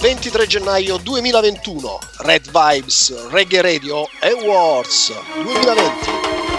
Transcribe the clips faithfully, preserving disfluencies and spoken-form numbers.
ventitré gennaio duemilaventuno, Red Vibes Reggae Radio Awards duemilaventi.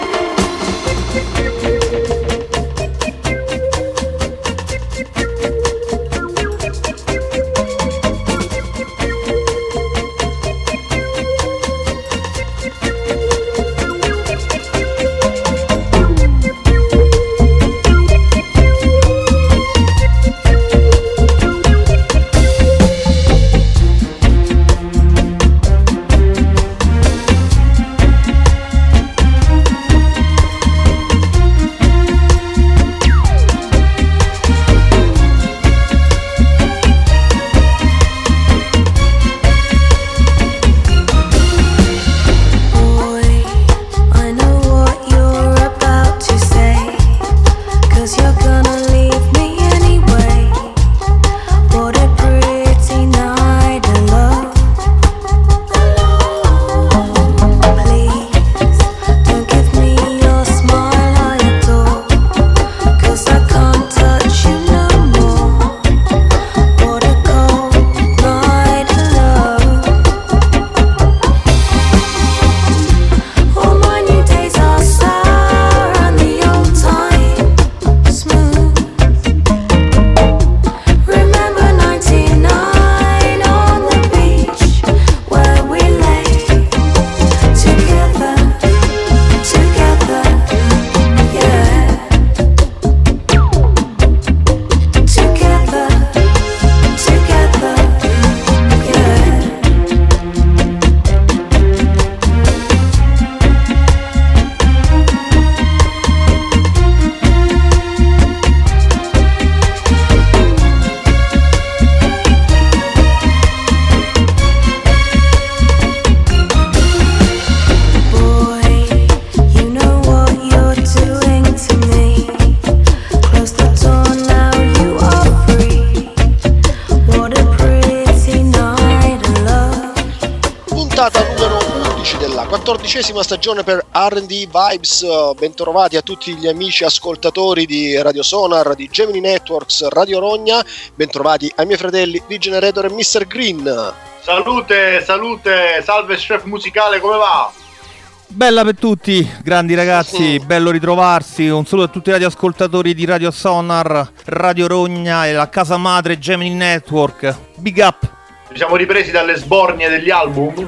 quattordicesima stagione per R and D Vibes. Bentrovati a tutti gli amici ascoltatori di Radio Sonar, di Gemini Networks, Radio Rogna. Bentrovati ai miei fratelli di Generator e mister Green. Salute, salute, salve chef musicale, come va? Bella per tutti, grandi ragazzi, mm. bello ritrovarsi. Un saluto a tutti i radioascoltatori di Radio Sonar, Radio Rogna e la casa madre Gemini Network. Big up. Ci siamo ripresi dalle sbornie degli album?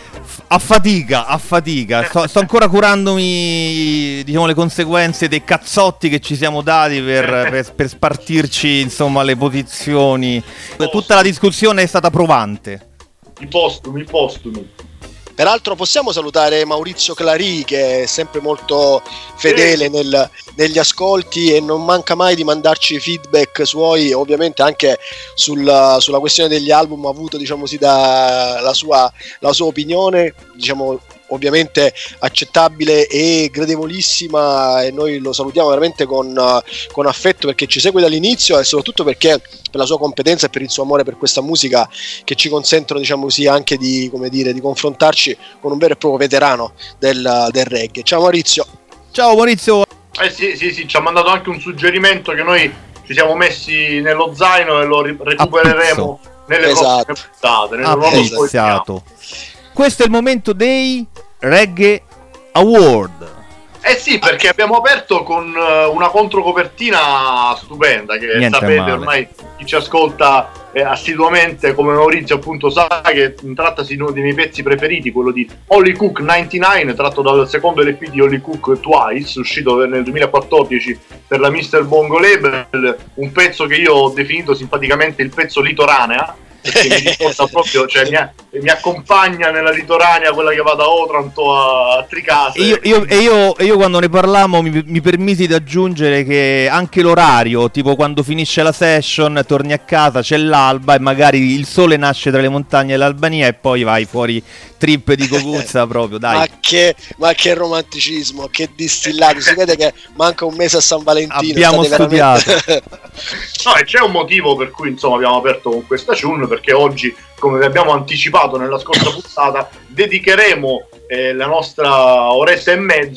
A fatica, a fatica, sto, sto ancora curandomi, diciamo, le conseguenze dei cazzotti che ci siamo dati per, per, per spartirci, insomma, le posizioni. Tutta la discussione è stata provante. I postumi, i postumi. Peraltro possiamo salutare Maurizio Clari, che è sempre molto fedele sì. nel, negli ascolti e non manca mai di mandarci feedback suoi, ovviamente anche sul, sulla questione degli album. Ha avuto, diciamo così, da, la, sua, la sua opinione, diciamo ovviamente accettabile e gradevolissima, e noi lo salutiamo veramente con, con affetto, perché ci segue dall'inizio e soprattutto perché per la sua competenza e per il suo amore per questa musica che ci consentono, diciamo così, anche di, come dire, di confrontarci con un vero e proprio veterano del, del reggae. Ciao Maurizio. Ciao Maurizio. Eh sì, sì, sì, ci ha mandato anche un suggerimento che noi ci siamo messi nello zaino e lo ri- recupereremo nelle esatto. prossime puntate, nelle nuove. Questo è il momento dei Reggae Award. Eh sì, perché abbiamo aperto con una controcopertina stupenda che Niente sapete male. Ormai chi ci ascolta eh, assiduamente come Maurizio appunto sa che trattasi di uno dei miei pezzi preferiti, quello di Holly Cook novantanove, tratto dal secondo L P di Holly Cook Twice, uscito nel duemilaquattordici per la mister Bongo Label, un pezzo che io ho definito simpaticamente il pezzo litoranea, perché mi riporta proprio, cioè mi, mi accompagna nella litoranea, quella che va da Otranto a, a Tricase. E io, io, e io, e io quando ne parlammo mi, mi permisi di aggiungere che anche l'orario, tipo quando finisce la session, torni a casa, c'è l'alba e magari il sole nasce tra le montagne dell'Albania e poi vai fuori trip di cocuzza proprio, dai. Ma che, ma che romanticismo, che distillato, si vede che manca un mese a San Valentino. Abbiamo studiato. Veramente... No, e c'è un motivo per cui insomma abbiamo aperto con questa tune, perché oggi, come vi abbiamo anticipato nella scorsa puntata, dedicheremo eh, la nostra oretta e mezzo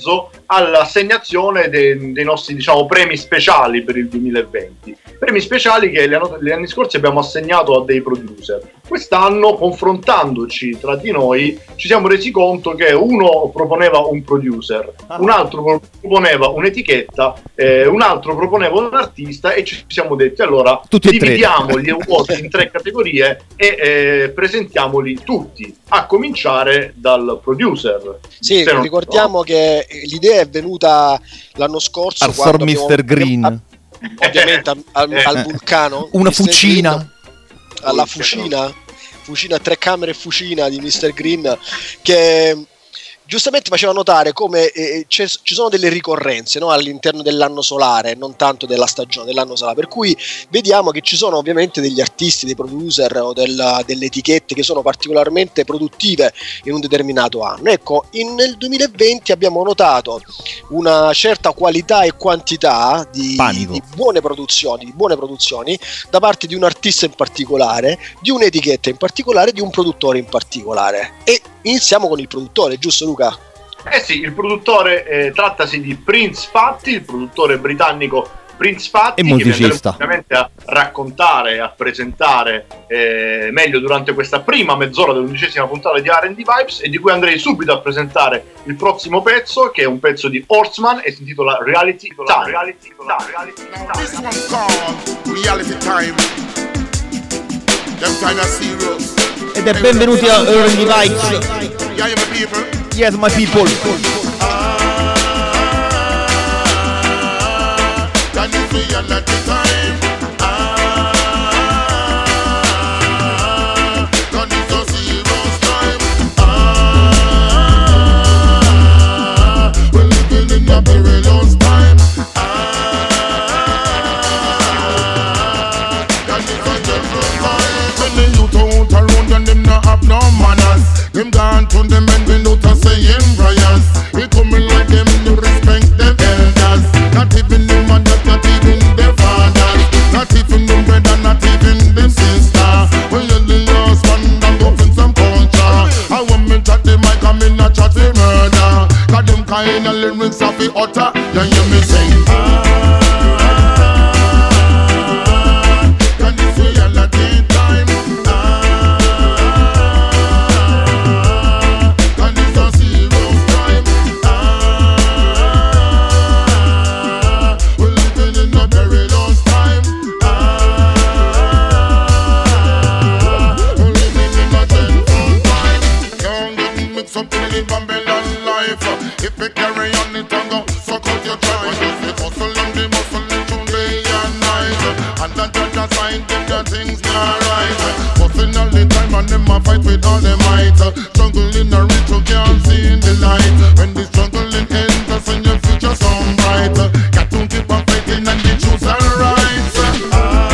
all'assegnazione de- dei nostri, diciamo, premi speciali per il duemilaventi. Premi speciali che gli, anno- gli anni scorsi abbiamo assegnato a dei producer. Quest'anno, confrontandoci tra di noi, ci siamo resi conto che uno proponeva un producer, un altro pro- proponeva un'etichetta, eh, un altro proponeva un artista, e ci siamo detti allora tutti dividiamo gli award in tre categorie e eh, presentiamoli tutti, a cominciare dal producer. Sì, Se non- ricordiamo no? che l'idea è venuta l'anno scorso Al quando Sor abbiamo- mister Green. ovviamente al, al- Eh. al vulcano Una mister fucina. Green, alla fucina fucina tre camere e fucina di mister Green, che giustamente faceva notare come eh, ci sono delle ricorrenze, no, all'interno dell'anno solare, non tanto della stagione dell'anno solare, per cui vediamo che ci sono ovviamente degli artisti, dei producer o del, delle etichette che sono particolarmente produttive in un determinato anno. Ecco, in, nel duemilaventi abbiamo notato una certa qualità e quantità di, di buone produzioni, di buone produzioni da parte di un artista in particolare, di un'etichetta in particolare, di un produttore in particolare. E iniziamo con il produttore, giusto Luca? Eh sì, il produttore, eh, trattasi di Prince Fatty, il produttore britannico Prince Fatty, e che musicista, ovviamente a raccontare, a presentare eh, meglio durante questa prima mezz'ora dell'undicesima puntata di R and D Vibes, e di cui andrei subito a presentare il prossimo pezzo, che è un pezzo di Horseman e si intitola Reality Time. Reality Time. Reality Time. This one's called Reality Time. Them time are serious. Ed è benvenuti a R and D Vibes. Yeah, my people. Yes, my people. Ah, that is reality time. Ah, that is a serious time. Ah, we're living in a perilous time. Ah, that is a different time. When the youth out around and them not have no manners, them gone to them and we know to saying prayers. We coming like them to respect them elders. Not even the mothers, not even their fathers, not even the brother, not even the sister. Well, you're the last one that goes in some culture. I want me chat the mic and me not chat the murder. Cause them kind of lyrics of the utter. You hear me sing. Ah, that is reality time. Babylon life. If we carry on it and go suck out your time, the hustle and the muscle into day and night. And the judge aside them the things not right. Hustling all the time and them a fight with all the might. Struggling a rich who can't see in the light. When the struggling ends, that's when your future sound bright. Got to keep on fighting and the truth and rights. Ah,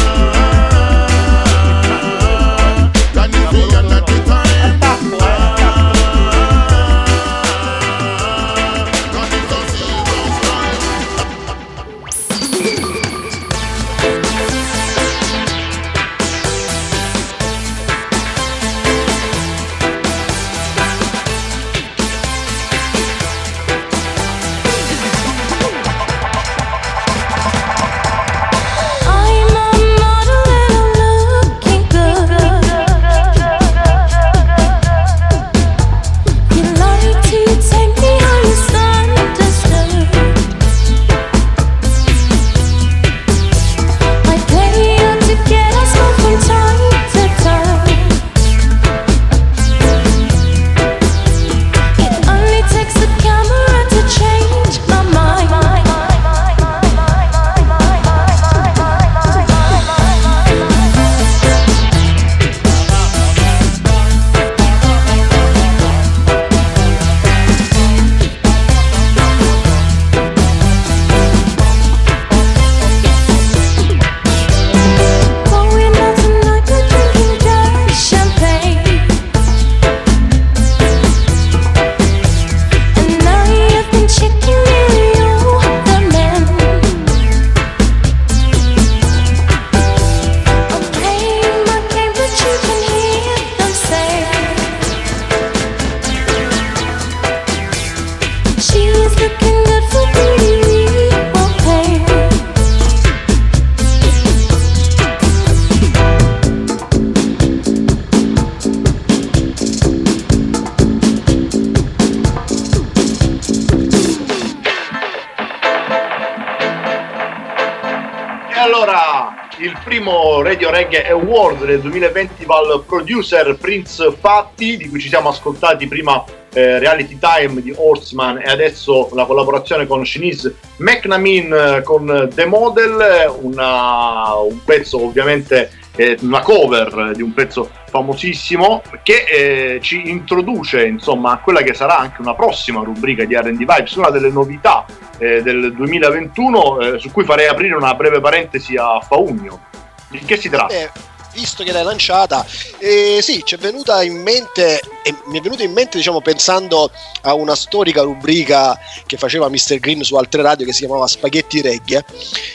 that is reality time. il primo Radio Reggae Award del duemilaventi va al producer Prince Fatti, di cui ci siamo ascoltati prima eh, Reality Time di Horseman e adesso la collaborazione con Shanice McNameen eh, con The Model, una, un pezzo ovviamente, eh, una cover di un pezzo famosissimo che eh, ci introduce insomma a quella che sarà anche una prossima rubrica di R and D Vibes, una delle novità eh, del duemilaventuno eh, su cui farei aprire una breve parentesi a Faugno. Di che si tratta? Eh, visto che l'hai lanciata, eh, sì, ci è venuta in mente e mi è venuta in mente diciamo pensando a una storica rubrica che faceva mister Green su altre radio che si chiamava Spaghetti Reggae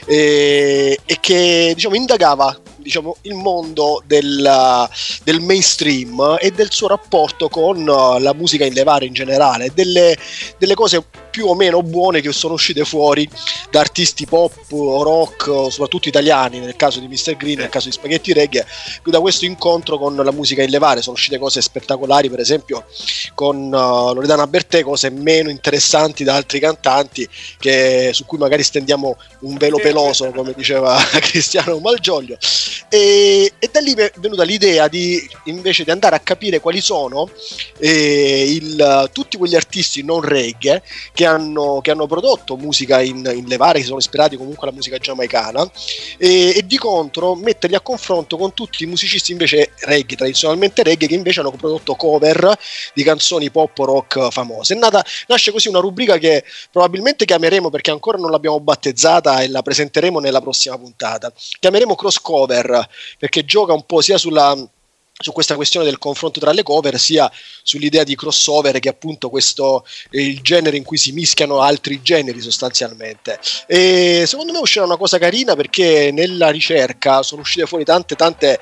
eh, e che diciamo indagava diciamo il mondo del, del mainstream e del suo rapporto con la musica in levare in generale, delle, delle cose più o meno buone che sono uscite fuori da artisti pop o rock, soprattutto italiani nel caso di mister Green, nel caso di Spaghetti Reggae. Da questo incontro con la musica in levare sono uscite cose spettacolari, per esempio con uh, Loredana Bertè, cose meno interessanti da altri cantanti che, su cui magari stendiamo un velo peloso, come diceva Cristiano Malgioglio. E, e da lì mi è venuta l'idea di invece di andare a capire quali sono eh, il, tutti quegli artisti non reggae che hanno, che hanno prodotto musica in, in levare, che sono ispirati comunque alla musica giamaicana e, e di contro metterli a confronto con tutti i musicisti invece reggae, tradizionalmente reggae, che invece hanno prodotto cover di canzoni pop o rock famose. È nata, nasce così una rubrica che probabilmente chiameremo, perché ancora non l'abbiamo battezzata e la presenteremo nella prossima puntata, chiameremo Cross Cover, perché gioca un po' sia sulla su questa questione del confronto tra le cover, sia sull'idea di crossover, che è appunto questo è il genere in cui si mischiano altri generi sostanzialmente. E secondo me uscirà una cosa carina, perché nella ricerca sono uscite fuori tante tante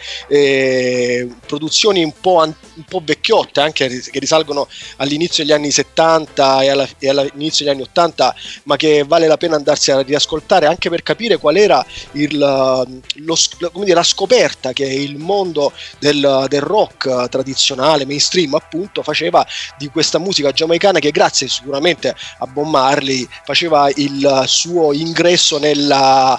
eh, produzioni un po', an- un po' vecchiotte, anche che risalgono all'inizio degli anni settanta e, alla, e all'inizio degli anni ottanta, ma che vale la pena andarsi a riascoltare anche per capire qual era il, lo, come dire, la scoperta che il mondo del del rock tradizionale mainstream appunto faceva di questa musica giamaicana, che grazie sicuramente a Bob Marley faceva il suo ingresso nella,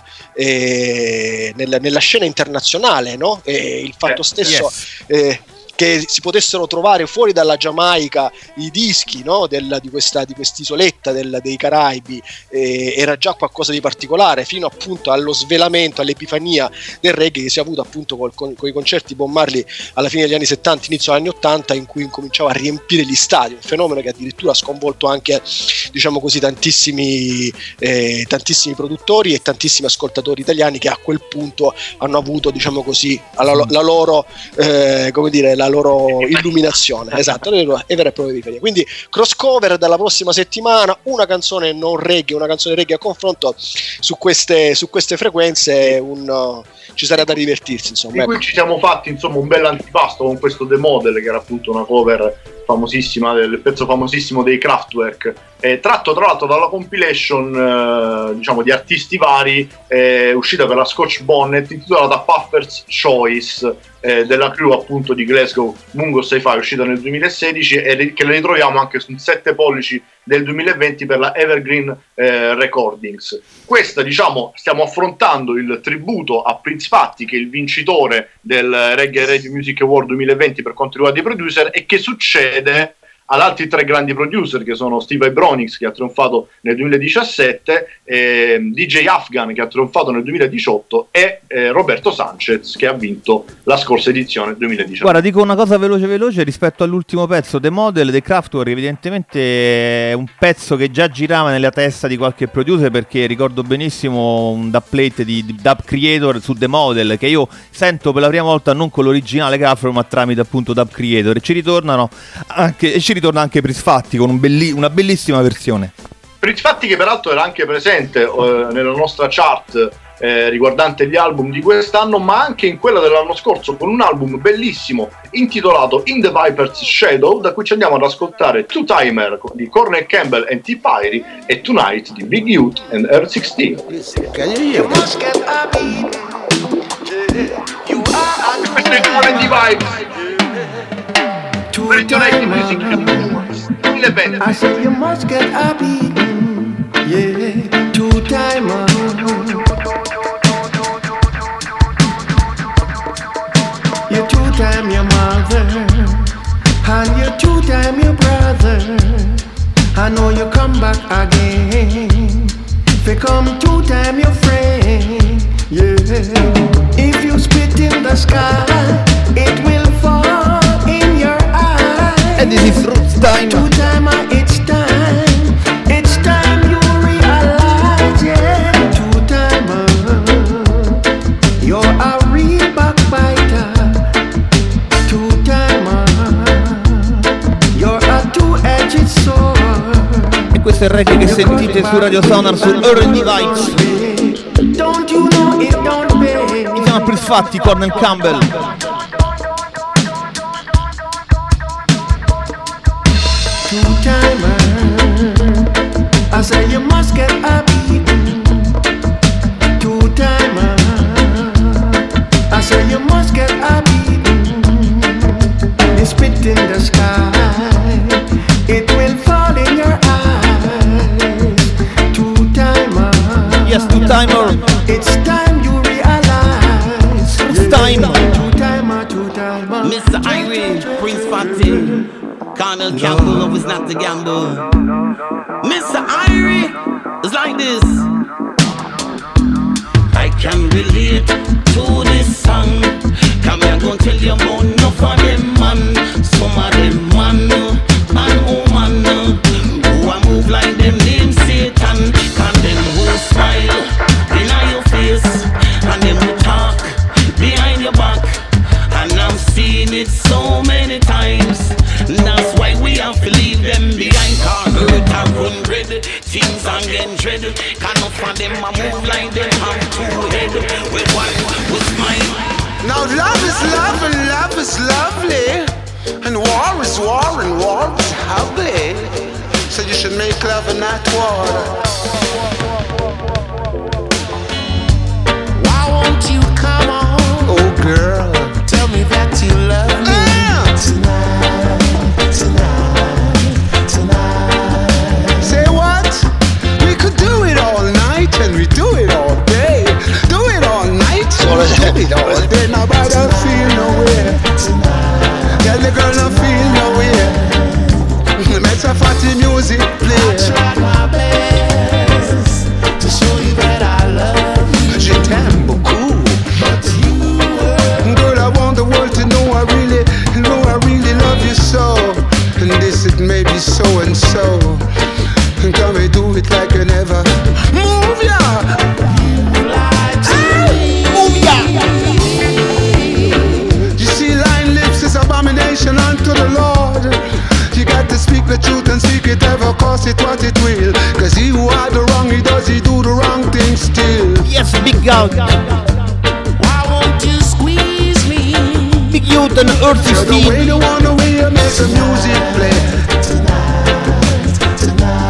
eh, nella, nella scena internazionale, no? E il fatto stesso yes. eh, che si potessero trovare fuori dalla Giamaica i dischi, no, del, di questa di quest'isoletta del, dei Caraibi, eh, era già qualcosa di particolare, fino appunto allo svelamento, all'epifania del reggae che si è avuto appunto col, con, con i concerti Bob Marley alla fine degli anni settanta, inizio degli anni ottanta, in cui incominciava a riempire gli stadi, un fenomeno che addirittura ha sconvolto anche, diciamo così, tantissimi eh, tantissimi produttori e tantissimi ascoltatori italiani, che a quel punto hanno avuto, diciamo così, la, la loro eh, come dire la loro illuminazione, esatto, e vera e propria epifania. Quindi cross cover dalla prossima settimana, una canzone non reggae, una canzone reggae a confronto su queste, su queste frequenze, un, uh, ci sarà da divertirsi, insomma. Di cui ci siamo fatti insomma un bel antipasto con questo The Model, che era appunto una cover famosissima del pezzo famosissimo dei Kraftwerk, eh, tratto tra l'altro dalla compilation eh, diciamo di artisti vari eh, uscita per la Scotch Bonnet, intitolata Puffer's Choice, eh, della crew appunto di Glasgow Mungo Sci-Fi, uscita nel duemilasedici e che le ritroviamo anche su sette pollici del duemilaventi per la Evergreen eh, Recordings. Questa, diciamo, stiamo affrontando il tributo a Prince Fatti, che è il vincitore del Reggae Radio Music Award duemilaventi per quanto riguarda i producer, e che succede ad altri tre grandi producer, che sono Steve Ibronix, che ha trionfato nel duemiladiciassette, eh, D J Afghan, che ha trionfato nel duemiladiciotto, e eh, Roberto Sanchez, che ha vinto la scorsa edizione duemiladiciotto. Guarda, dico una cosa veloce veloce rispetto all'ultimo pezzo, The Model, The Kraftwerk, evidentemente è un pezzo che già girava nella testa di qualche producer, perché ricordo benissimo un dubplate di, di Dub Creator su The Model, che io sento per la prima volta non con l'originale Kraftwerk, ma tramite appunto Dub Creator, e ci ritornano anche e ci ritorna anche Prince Fatti con un belli- una bellissima versione. Prince Fatti, che peraltro era anche presente eh, nella nostra chart eh, riguardante gli album di quest'anno, ma anche in quella dell'anno scorso, con un album bellissimo intitolato In the Viper's Shadow, da cui ci andiamo ad ascoltare Two Timer di Cornell Campbell and T. Pyrie e Tonight di Big Youth and R sixteen. Questo è il Cornell di Vibes. I say you must get a beating, yeah, two timer. time, become two time your friend. Yeah. If you spit in the sky, it will fall in your eye. And this is Roots Time. Two time, it's time. It's time you realize, yeah. Two time, you're a real backbiter. Two time, you're a two-edged sword. E questo è il reggae che sentite su Radio Sonar su R and D Vibes. Don't you know it don't pay? Iniziamo a Prince Fatti, Cornel Campbell. Two-timer, I say you must get a beating. Two-timer, I say you must get a beating. You spit in the sky, it will fall in your eyes. Two-timer, Yes, two-timer. it's time you realize. It's time. Two-timer, two-timer. Mister Irene, Prince Fatty, Cornel Campbell, love is not to gamble. Mister Irene, it's like this. I can relate to this song. Come here, gonna tell you about enough of them man. Some of them man and woman who a move like them name Satan. Can them who smile in your face and them who talk behind your back. And I've seen it so many times. That's why we have to leave them behind. Cause earth are run red, things are getting dread. Can't not for them a move like them have two head. With one was mine. Now love is love and love is lovely, and war is war and war is ugly. So you should make love and not war. Why won't you come on? Oh girl, tell me that you love me. uh. Tonight, tonight, tonight. Say what? We could do it all night and we do it all day. Do it all night and we do it all day. Nobody feel nowhere. Tell the girl not feel nowhere. Let's have party music play. I tried my best to show you that I love you. Je t'aime beaucoup. But you were. Girl, I want the world to know I really, know I really love you so. And this it may be so and so. And can we do it like I never? Move ya! You lied to me. Move ya! You see, lying lips is abomination unto the Lord. You got to speak the truth and speak it ever, cause it what it will. Cause he who had the wrong, he does, he do the wrong thing still. Yes, Big Out. Why won't you squeeze me? Big Youth and Earthy So the way Steve. you want the way you make the music play. Tonight, tonight.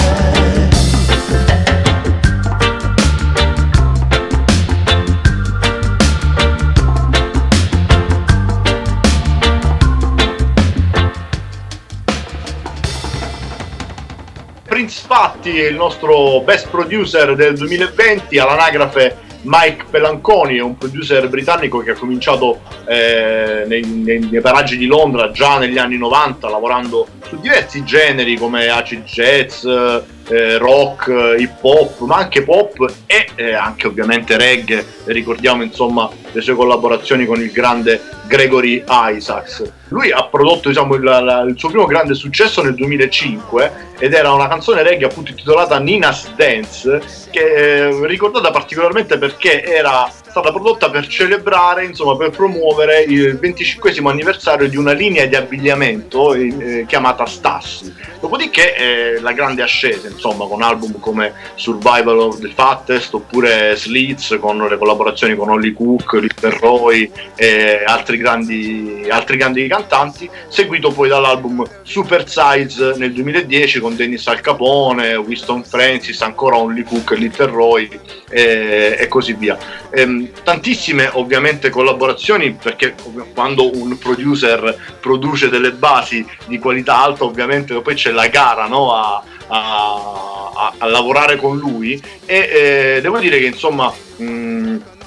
Prince Fatti è il nostro best producer del duemilaventi, all'anagrafe Mike Pelanconi, è un producer britannico che ha cominciato eh, nei, nei, nei paraggi di Londra già negli anni novanta, lavorando su diversi generi come acid jazz, eh, rock, hip hop, ma anche pop e eh, anche ovviamente reggae. Ricordiamo insomma le sue collaborazioni con il grande Gregory Isaacs. Lui ha prodotto diciamo il, la, il suo primo grande successo nel duemilacinque ed era una canzone reggae appunto intitolata Nina's Dance, che è ricordata particolarmente perché era stata prodotta per celebrare, insomma per promuovere il venticinquesimo anniversario di una linea di abbigliamento eh, chiamata Stassi. Dopodiché eh, la grande ascesa, insomma, con album come Survival of the Fattest oppure Slits, con le collaborazioni con Holly Cook, Little Roy e altri grandi, altri grandi cantanti, seguito poi dall'album Super Size nel duemiladieci con Dennis Al Capone, Winston Francis, ancora Holly Cook, Little Roy e, e così via. Ehm, tantissime ovviamente collaborazioni, perché quando un producer produce delle basi di qualità alta ovviamente poi c'è la gara, no? a, a, a, a lavorare con lui e eh, devo dire che insomma mh,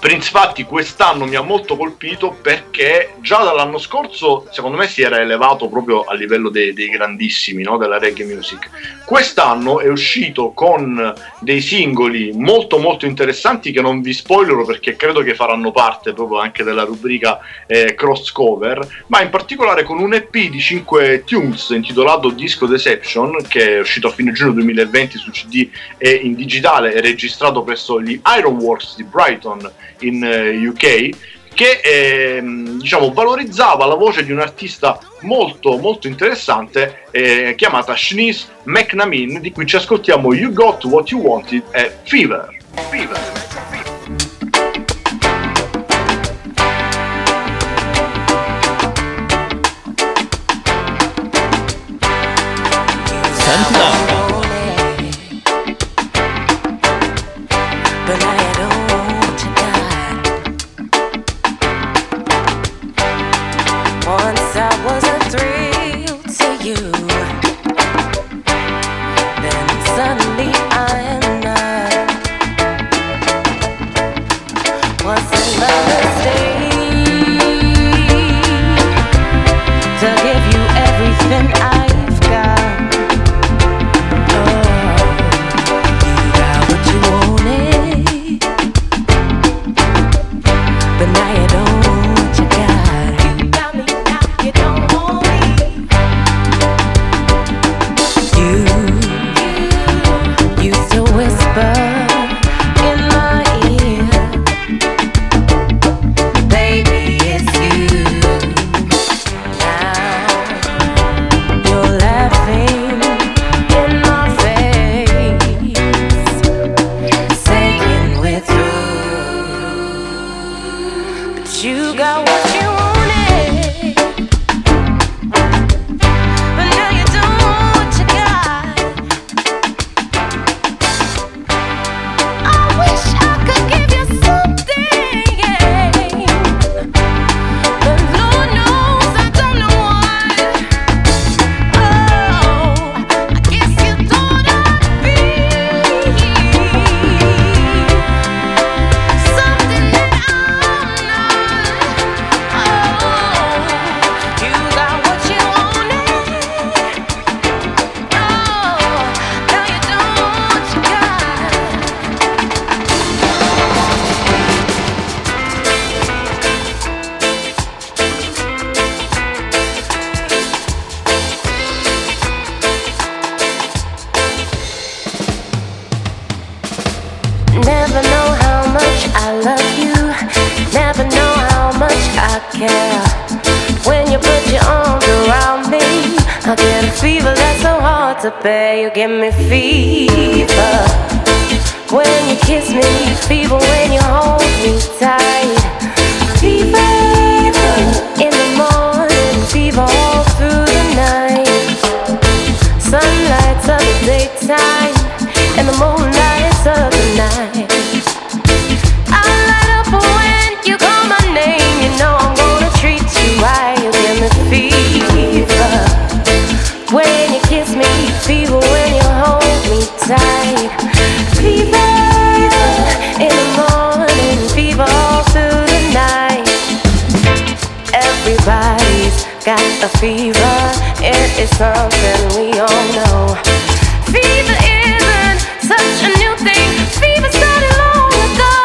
Prince infatti quest'anno mi ha molto colpito perché già dall'anno scorso secondo me si era elevato proprio a livello dei, dei grandissimi, no, della reggae music. Quest'anno è uscito con dei singoli molto molto interessanti che non vi spoilerò perché credo che faranno parte proprio anche della rubrica eh, cross cover, ma in particolare con un E P di cinque tunes intitolato Disco Deception, che è uscito a fine giugno duemilaventi su C D e in digitale e registrato presso gli Ironworks di Brighton in uh, U K, che eh, diciamo valorizzava la voce di un artista molto molto interessante eh, chiamata Shanice McNameen, di cui ci ascoltiamo You Got What You Wanted e Fever. Fever. Sentila. You give me fever when you kiss me, fever when you hold me tight, fever in the morning, fever all through the night. Sun lights up the daytime and the moon lights up the night. I light up when you call my name, you know I'm gonna treat you right. You give me fever when you kiss me, fever when you hold me tight, fever in the morning, fever all through the night. Everybody's got a fever, it is something we all know. Fever isn't such a new thing, fever started long ago.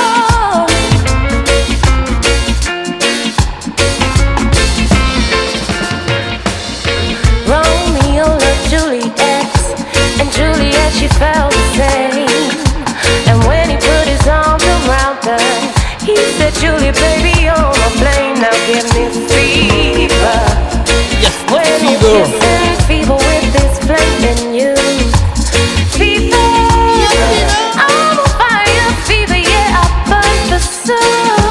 Juliet, she felt the same. And when he put his arms around her, he said, Julie, baby, you're my flame. Now give me fever. Yes, when fever. You're kissing fever with this flame in you. Fever, yeah, I'm on fire, fever, yeah, I burn the sun.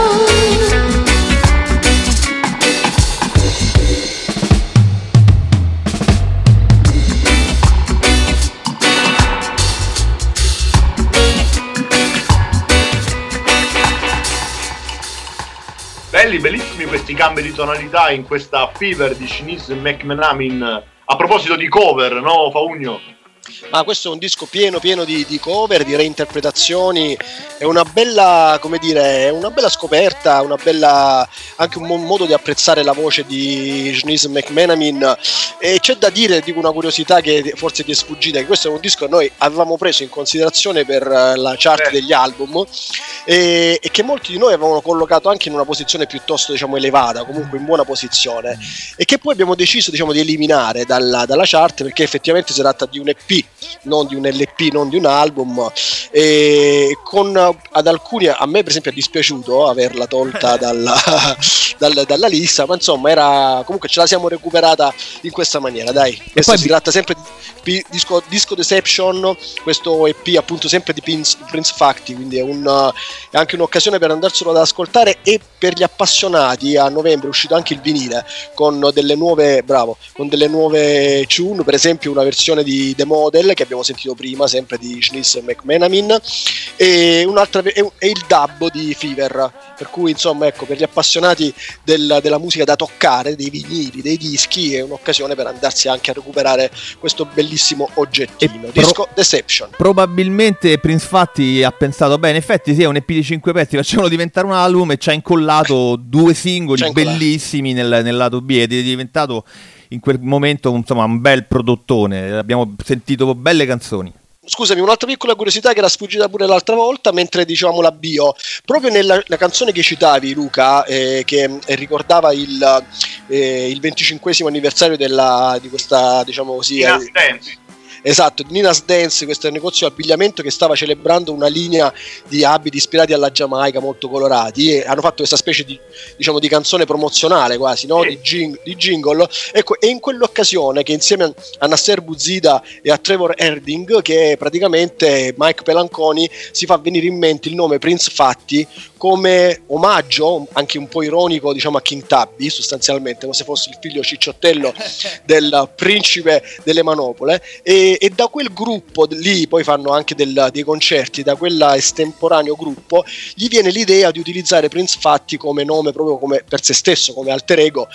Belli, bellissimi questi cambi di tonalità in questa Fever di Shanice McNameen. A proposito di cover, no Faugno? Ma questo è un disco pieno pieno di, di cover, di reinterpretazioni, è una bella, come dire, è una bella scoperta, una bella, anche un modo di apprezzare la voce di Shanice McMenamin. E c'è da dire, dico una curiosità che forse ti è sfuggita, che questo è un disco che noi avevamo preso in considerazione per la chart degli album e, e che molti di noi avevano collocato anche in una posizione piuttosto, diciamo, elevata, comunque in buona posizione, e che poi abbiamo deciso, diciamo, di eliminare dalla, dalla chart, perché effettivamente si tratta di un E P, non di un L P, non di un album, e con ad alcuni, a me per esempio è dispiaciuto averla tolta dalla, dalla, dalla lista, ma insomma era, comunque ce la siamo recuperata in questa maniera, dai. Questo poi si tratta sempre di disco, disco Deception, questo E P appunto sempre di Prince, Prince Facti, quindi è, un, è anche un'occasione per andarselo ad ascoltare, e per gli appassionati a novembre è uscito anche il vinile con delle nuove, bravo, con delle nuove tune, per esempio una versione di The Model che abbiamo sentito prima, sempre di Shanice McMenamin, e un'altra e, e il dub di Fever, per cui insomma ecco, per gli appassionati del, della musica da toccare, dei vinili, dei dischi, è un'occasione per andarsi anche a recuperare questo bellissimo oggettino. Pro- disco Deception. Probabilmente Prince Fatti ha pensato, beh, in effetti sì, è un E P di cinque pezzi, facciamolo diventare un album, e ci ha incollato due singoli C'ha incollato. bellissimi nel, nel lato B, ed è diventato in quel momento insomma un bel prodottone, abbiamo sentito belle canzoni. Scusami, un'altra piccola curiosità che era sfuggita pure l'altra volta mentre dicevamo la bio, proprio nella la canzone che citavi, Luca, eh, che eh, ricordava il, eh, il venticinquesimo anniversario della, di questa, diciamo così, Nina's eh, Dance. esatto, Nina's Dance, questo negozio di abbigliamento che stava celebrando una linea di abiti ispirati alla Giamaica, molto colorati, e hanno fatto questa specie di, diciamo, di canzone promozionale quasi, no? Sì. di, jing- di jingle, ecco, e in quell'occasione che insieme a Nasser Bouzida e a Trevor Herding, che praticamente Mike Pelanconi si fa venire in mente il nome Prince Fatti come omaggio anche un po' ironico, diciamo, a King Tubby, sostanzialmente come se fosse il figlio cicciottello del principe delle manopole, e, e da quel gruppo lì poi fanno anche del, dei concerti, da quella estemporaneo gruppo gli viene l'idea di utilizzare Prince Fatti come nome proprio come per se stesso, come alter ego,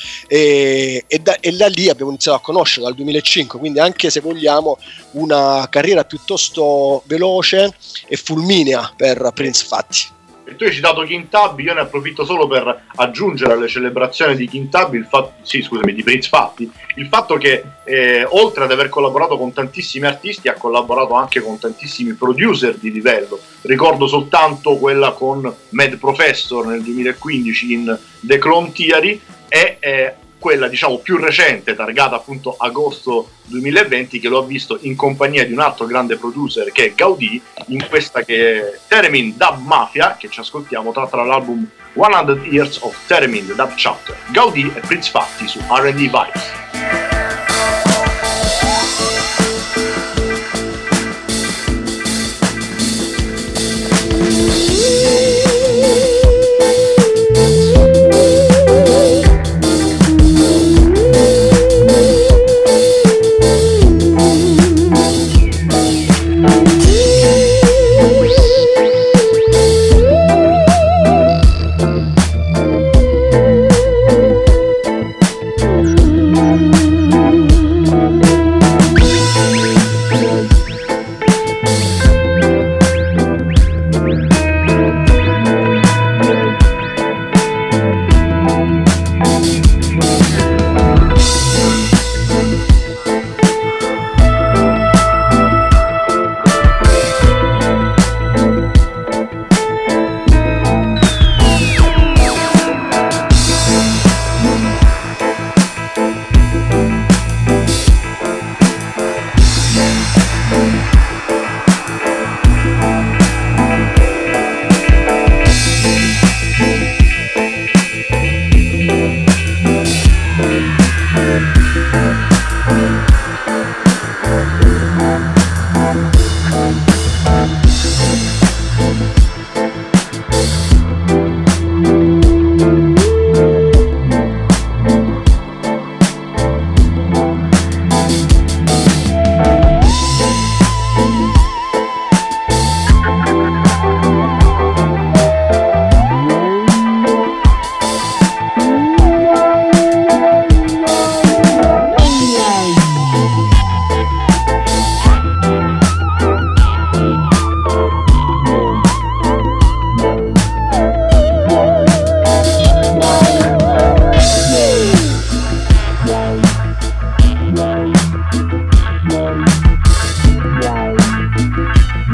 e, e, da, e da lì abbiamo iniziato a conoscerlo dal duemilacinque, quindi anche se vogliamo una carriera piuttosto veloce e fulminea per Prince Fatti. E tu hai citato King Tubby, io ne approfitto solo per aggiungere alle celebrazioni di King Tubby il fatto, sì scusami, di Prince Fatti, il fatto che eh, oltre ad aver collaborato con tantissimi artisti ha collaborato anche con tantissimi producer di livello. Ricordo soltanto quella con Mad Professor nel duemilaquindici in The Clone Theory, e eh, quella diciamo più recente, targata appunto agosto duemilaventi, che lo ha visto in compagnia di un altro grande producer che è Gaudì, in questa che è Theremin Dub Mafia, che ci ascoltiamo, tratta dall'album cento Years of Theremin The Dub Chapter. Gaudì e Prince Fatti su R and D Vibes. Thank you.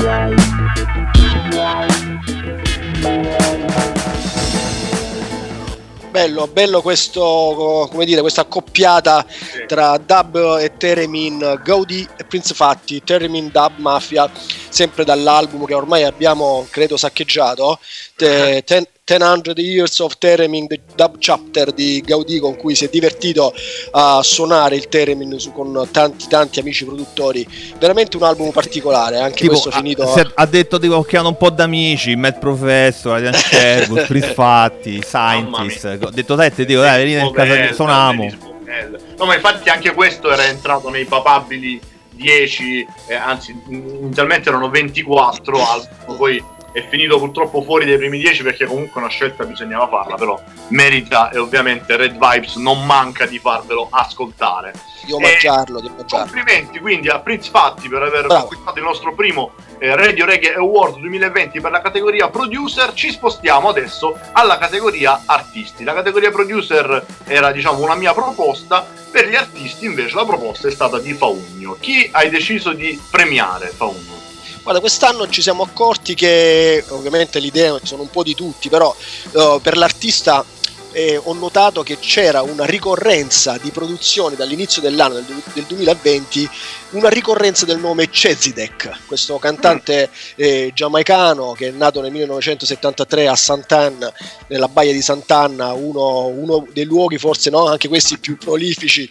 Bello, bello questo, come dire, questa accoppiata tra Dub e Theremin, Gaudi e Prince Fatti, Theremin Dub Mafia, sempre dall'album che ormai abbiamo, credo, saccheggiato, te, ten, cento Years of Theremin, The Dub Chapter di Gaudi, con cui si è divertito a suonare il Theremin su, con tanti tanti amici produttori. Veramente un album particolare, anche tipo, questo finito. Ha, ha detto tipo, che hanno un po' d'amici, Matt Professor, Adrian Sherwood, Chris Fatti, Scientist. Ho detto dai, ti dico, dai, venite in casa, suoniamo. No, ma infatti anche questo era entrato nei papabili dieci, eh, anzi inizialmente erano ventiquattro album, poi è finito purtroppo fuori dai primi dieci perché comunque una scelta bisognava farla, però merita, e ovviamente Red Vibes non manca di farvelo ascoltare. Di omaggiarlo, di omaggiarlo. Complimenti quindi a Prince Fatti per aver conquistato il nostro primo eh, Radio Reggae Award duemilaventi per la categoria Producer. Ci spostiamo adesso alla categoria Artisti. La categoria Producer era, diciamo, una mia proposta, per gli artisti invece la proposta è stata di Faugno. Chi hai deciso di premiare, Faugno? Guarda, quest'anno ci siamo accorti che, ovviamente le idee sono un po' di tutti, però uh, per l'artista eh, ho notato che c'era una ricorrenza di produzione dall'inizio dell'anno del, del duemilaventi, una ricorrenza del nome Chezidek, questo cantante eh, giamaicano che è nato nel millenovecentosettantatré a Sant'Anna, nella baia di Sant'Anna, uno, uno dei luoghi forse, no, anche questi più prolifici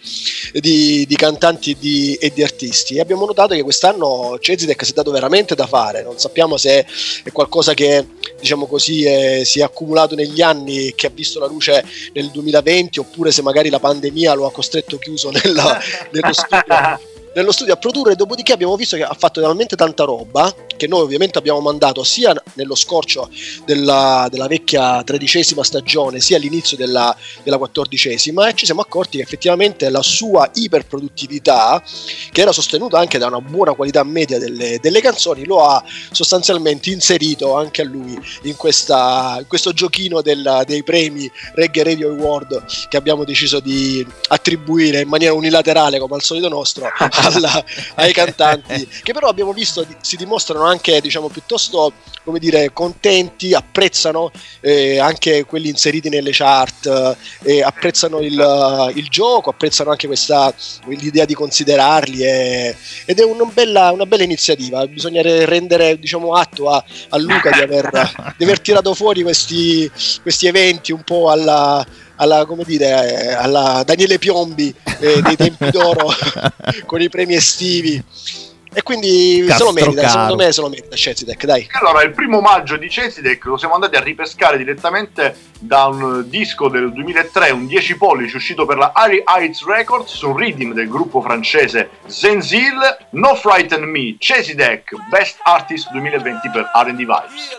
di, di cantanti di, e di artisti. E abbiamo notato che quest'anno Chezidek si è dato veramente da fare, non sappiamo se è qualcosa che, diciamo così, è, si è accumulato negli anni e che ha visto la luce nel duemilaventi, oppure se magari la pandemia lo ha costretto chiuso nella, nello studio nello studio a produrre. Dopodiché abbiamo visto che ha fatto talmente tanta roba che noi ovviamente abbiamo mandato sia nello scorcio della, della vecchia tredicesima stagione sia all'inizio della, della quattordicesima, e ci siamo accorti che effettivamente la sua iperproduttività, che era sostenuta anche da una buona qualità media delle, delle canzoni, lo ha sostanzialmente inserito anche a lui in, questa, in questo giochino del, dei premi Reggae Radio Award che abbiamo deciso di attribuire in maniera unilaterale, come al solito nostro, alla, ai cantanti, che però abbiamo visto si dimostrano anche, diciamo, piuttosto, come dire, contenti, apprezzano eh, anche quelli inseriti nelle chart, eh, apprezzano il, il gioco, apprezzano anche questa l'idea di considerarli, e, ed è una bella, una bella iniziativa. Bisogna rendere, diciamo, atto a, a Luca di aver, di aver tirato fuori questi, questi eventi un po' alla alla, come dire, alla Daniele Piombi eh, dei tempi d'oro con i premi estivi, e quindi Castro se lo merita, caro. secondo me se lo merita Chezidek, dai. Allora, il primo omaggio di Chezidek lo siamo andati a ripescare direttamente da un disco del duemilatré, un dieci pollici uscito per la Harry Heights Records, su un rhythm del gruppo francese Zenzil, No Frighten Me, Chezidek, Best Artist duemilaventi per R and D Vibes.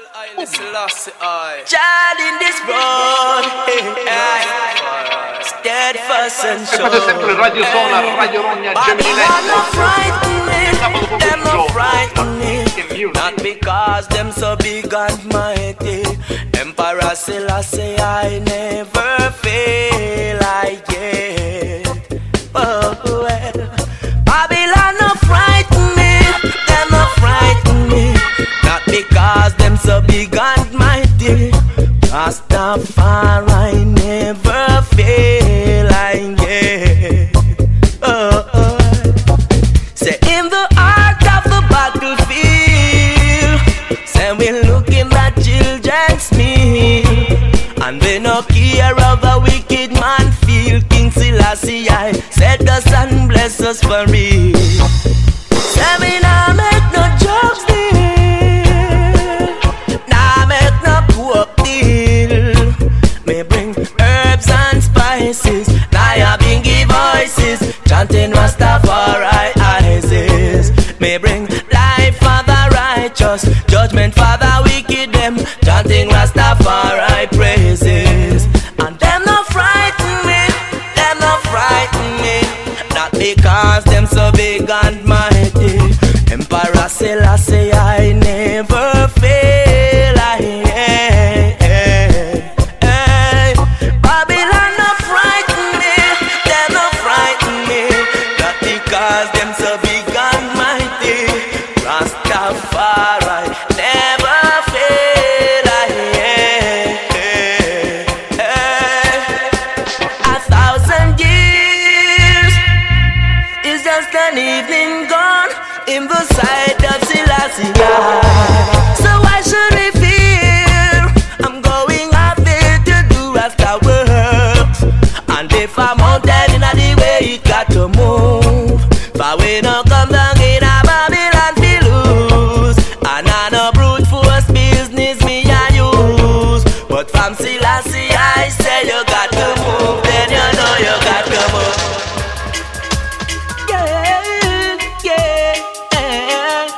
Child in this road, steadfast and E questo è sempre Radio Sonar, Radio Rogna, Gemini Network. them no frightening, not because them so big and mighty. Emperor Selassie, I never fail, I get. Oh well, Babylon no frighten me, them no frighten me, not because them so big and mighty. Rastafari never fail, I get. Oh, oh. Say in the heart of the battlefield, say we're looking at children's meal, and we no care of the wicked man feel. King Selassie I said us and bless us for real. Say we nah make no jokes deal, nah make no coke deal. Me bring herbs and spices, now bingy voices, chanting Rastafari Isis. Me bring life for the righteous, judgment for the wicked them, chanting Rastafari praises. And them no frighten me, them no frighten me, not because them so big and mighty. Emperor Selassie I never fail, I hey, hey, hey. Babylon no frighten me, them no frighten me, not because them so big and mighty. Rastafari never fail. A thousand years is just an evening gone in the sight of Selassie. So why should we fear? I'm going out there to do Rasta works. And if I'm out there in the way, it got to move. But we no come down in a Babylon we lose. And I no brute force business me and use. But from Selassie I say you got to move. Then you know you got to move. Yeah, yeah, yeah.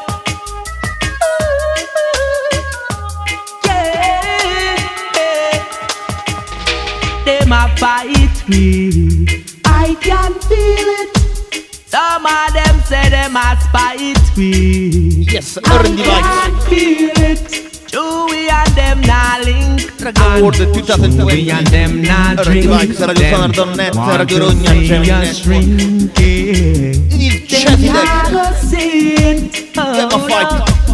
Yeah, yeah. Them a fight me, I can feel it. Some of them say them a spite me. Yes, Urban Device. I can feel it. Chewy and them na link. Award duemilaventi. Chewy and them na Urban drink. Device, Radio Sonar dot net, Radio Rogna, Gemini. il Cesidek. Them a fight.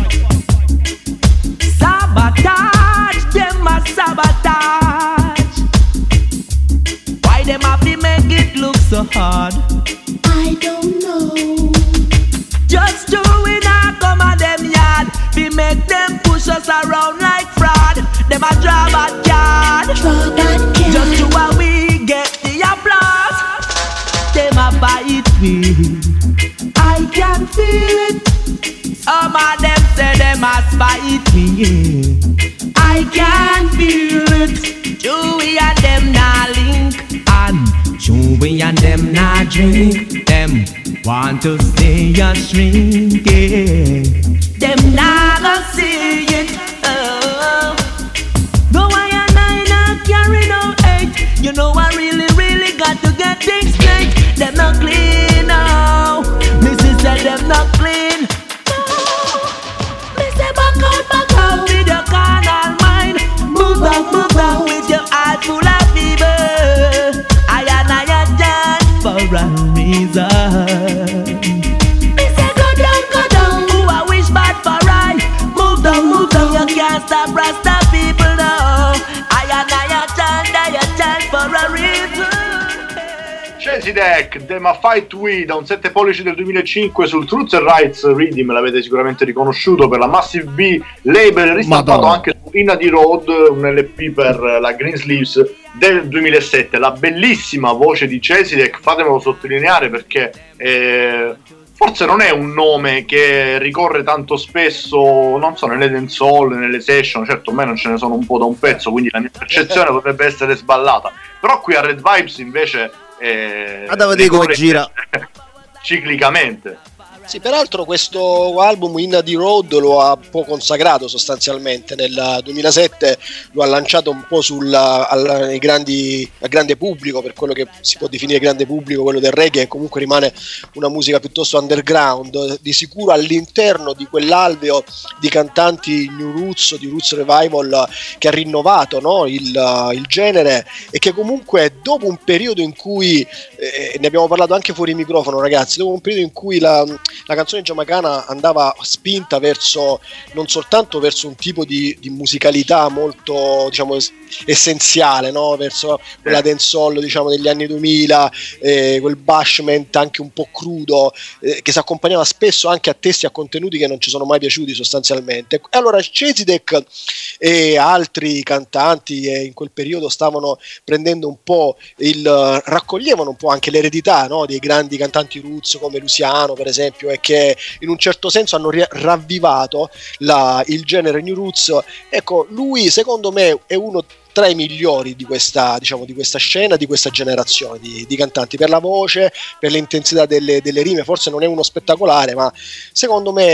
Sabotage, them a sabotage. Why them have to make it look so hard? I don't know. Just doing a come on them yard. We make them push us around like fraud. Them a draw bad card. Draw that card. Just to how we get the applause. Them a fight me, I can feel it. Some of them say them a spite me, yeah. I can feel it. Chewy and them na link. And Chewy and them na drink. Them want to stay a shrink, yeah. Them na go see it. Oh. Though I and I not carry no hate. You know I really, really got to get things straight. Them not clean now. Missus said them not clean. Me say back out, back out with your carnal mind. Move back, move back with your heart full of fever. I and I a dance for a reason. Me say go down, go down. Who I wish bad for right. Move down, move down. You can't stop Rasta people now. I and I a dance, I a dance for a reason. Cesidek, The Ma Fight We, da un sette pollici del duemilacinque sul Truth and Rights Rhythm, l'avete sicuramente riconosciuto per la Massive B label, ristampato Madonna. anche su Inna di Road, un L P per la Green Sleeves del duemilasette. La bellissima voce di Cesidek, fatemelo sottolineare perché eh, forse non è un nome che ricorre tanto spesso, non so, nelle dancehall, nelle session. Certo, a me non ce ne sono un po' da un pezzo, quindi la mia percezione potrebbe essere sballata, però qui a Red Vibes invece eh, Guarda, vedi come gira ciclicamente. Sì, peraltro questo album In The Road lo ha un po' consacrato sostanzialmente. Nel duemilasette lo ha lanciato un po' sul al, ai grandi, al grande pubblico, per quello che si può definire grande pubblico, quello del reggae, che comunque rimane una musica piuttosto underground. Di sicuro all'interno di quell'alveo di cantanti New Roots, di Roots Revival, che ha rinnovato, no, il, il genere, e che comunque dopo un periodo in cui eh, ne abbiamo parlato anche fuori microfono, ragazzi, dopo un periodo in cui la la canzone giamaicana andava spinta verso, non soltanto verso un tipo di, di musicalità molto, diciamo, essenziale, no? Verso quella dancehall, diciamo, degli anni duemila, eh, quel bashment anche un po' crudo, eh, che si accompagnava spesso anche a testi e a contenuti che non ci sono mai piaciuti sostanzialmente. E allora Cesidek e altri cantanti eh, in quel periodo stavano prendendo un po' il raccoglievano un po' anche l'eredità, no? Dei grandi cantanti roots come Luciano, per esempio, e che in un certo senso hanno ri- ravvivato la, il genere New Roots. Ecco, lui secondo me è uno tra i migliori di questa, diciamo, di questa scena, di questa generazione di, di cantanti, per la voce, per l'intensità delle, delle rime. Forse non è uno spettacolare, ma secondo me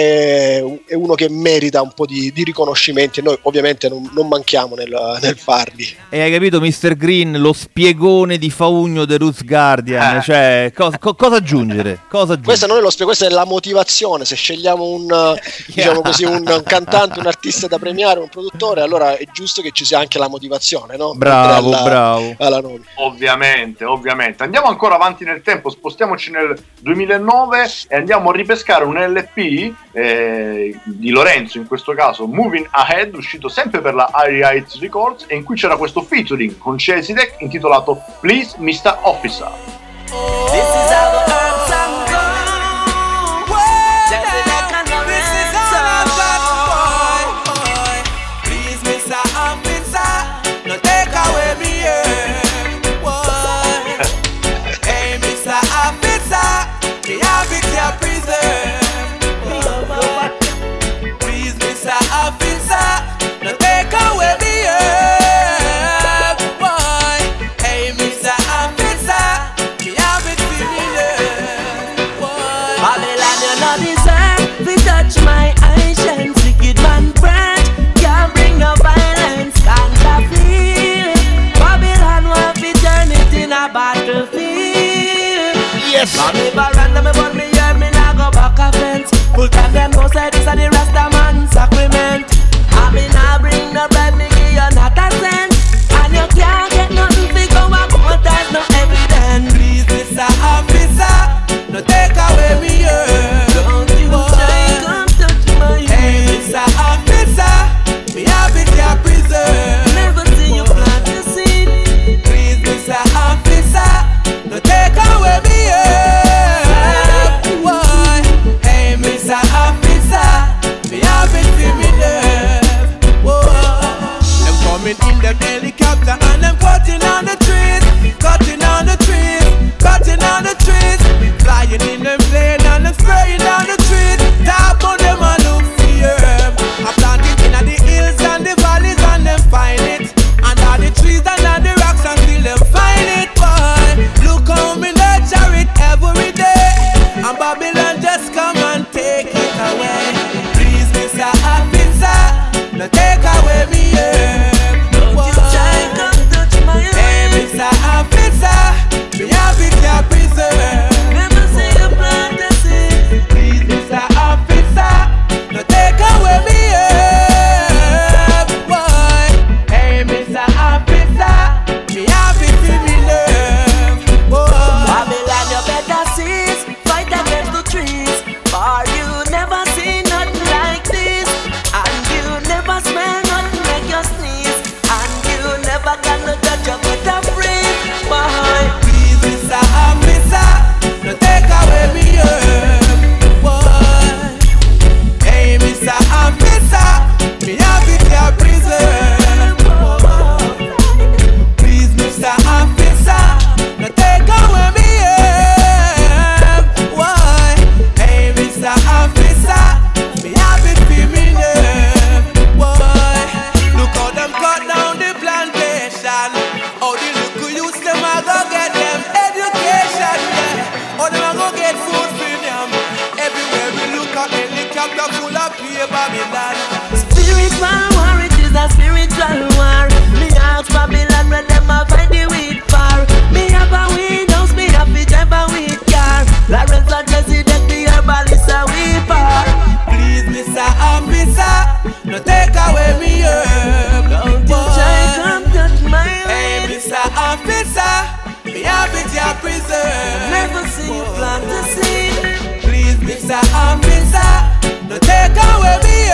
è uno che merita un po' di, di riconoscimenti, e noi ovviamente non, non manchiamo nel, nel farli. E hai capito, mister Green, lo spiegone di Faugno The Roots Guardian, eh. Cioè cosa, co- cosa aggiungere? Cosa aggiungere? Questa non è lo spiego, questa è la motivazione. Se scegliamo un, yeah. diciamo così, un, un cantante, un artista da premiare, un produttore, allora è giusto che ci sia anche la motivazione formazione, no? Bravo, alla, bravo. Alla Novi. Ovviamente, ovviamente. Andiamo ancora avanti nel tempo, spostiamoci nel duemilanove e andiamo a ripescare un L P eh, di Lorenzo, in questo caso Moving Ahead, uscito sempre per la Irie Heights Records, e in cui c'era questo featuring con Chelsea Deck intitolato Please mister Officer. This is how the herbs and go. Chelsea Deck and Lorenzo. Please, mister Officer, no take away me herb. Hey, mister Officer, me have it here preserved. Please, mister Officer, no take away me herb. Hey, mister Officer, me have it feeling love. Babylon, you not deserve to touch my ancient wicked man branch. Can't bring no violence, can't feel. Babylon want to turn it in a battlefield. Yes. Mommy baranda me burn me hear me nah go back a fence. Full time them no say this a the Rasta man sacrament. I me nah bring no bread, me give you not a cent. And you can't get nothing fi go a court as no evidence. Please, mister Officer, no take away me herb. Don't you try come touch my herb. Hey, mister Officer, me have it here preserved. Never see you plant the seed. Please, mister Officer, no take away me herb. Why? Hey, mister Officer, me have it for me love. Whoa. Them coming in them helicopter and them cutting on the trees, cutting on the trees, cutting on the trees. Flying in them plane and them spraying down the trees. Top on them and look for herb. I plant it in the hills and the valleys and them find it. Under the trees and under the rocks and still them find it. Boy, look how me nurture it every day. And Babylon just come and take it away. Please, mister Officer, no take away me herb. Don't you try come touch my herb. Hey, mister Officer, me have it here preserved. Never say you plant the seed. Please, mister Officer, no take away me herb. Why? Hey, mister Officer, me have it for me love. Whoa. Babylon, you better cease, fight against the trees. For you never see nothing like this, and you never smell nothing like your sneeze, and you never got no touch of better free. Boy, please, mister Officer, no take away me herb. Boy, hey, mister Officer, me have it here preserved. Please, mister Officer, no take away me herb. Why? Hey, mister Officer, me have it for me love. Why? Look how them cut down the plantation. How the little youths them a go get them education. Yeah. How them a go get food for them. Everywhere we look at helicopter full of pure Babylon. Spiritual war, it is a spiritual war. Me ask Babylon where them a find the wheat for. Me have a weed house, me have to drive a wheat car. Lawrence and Jesse Deck, the herbalist a weeper. Please, mister Officer, no take away me herb. Don't you try come touch my herb. Hey, mister Officer, me have it here preserved. Never see you plant the seed. Please, mister Officer, no take away me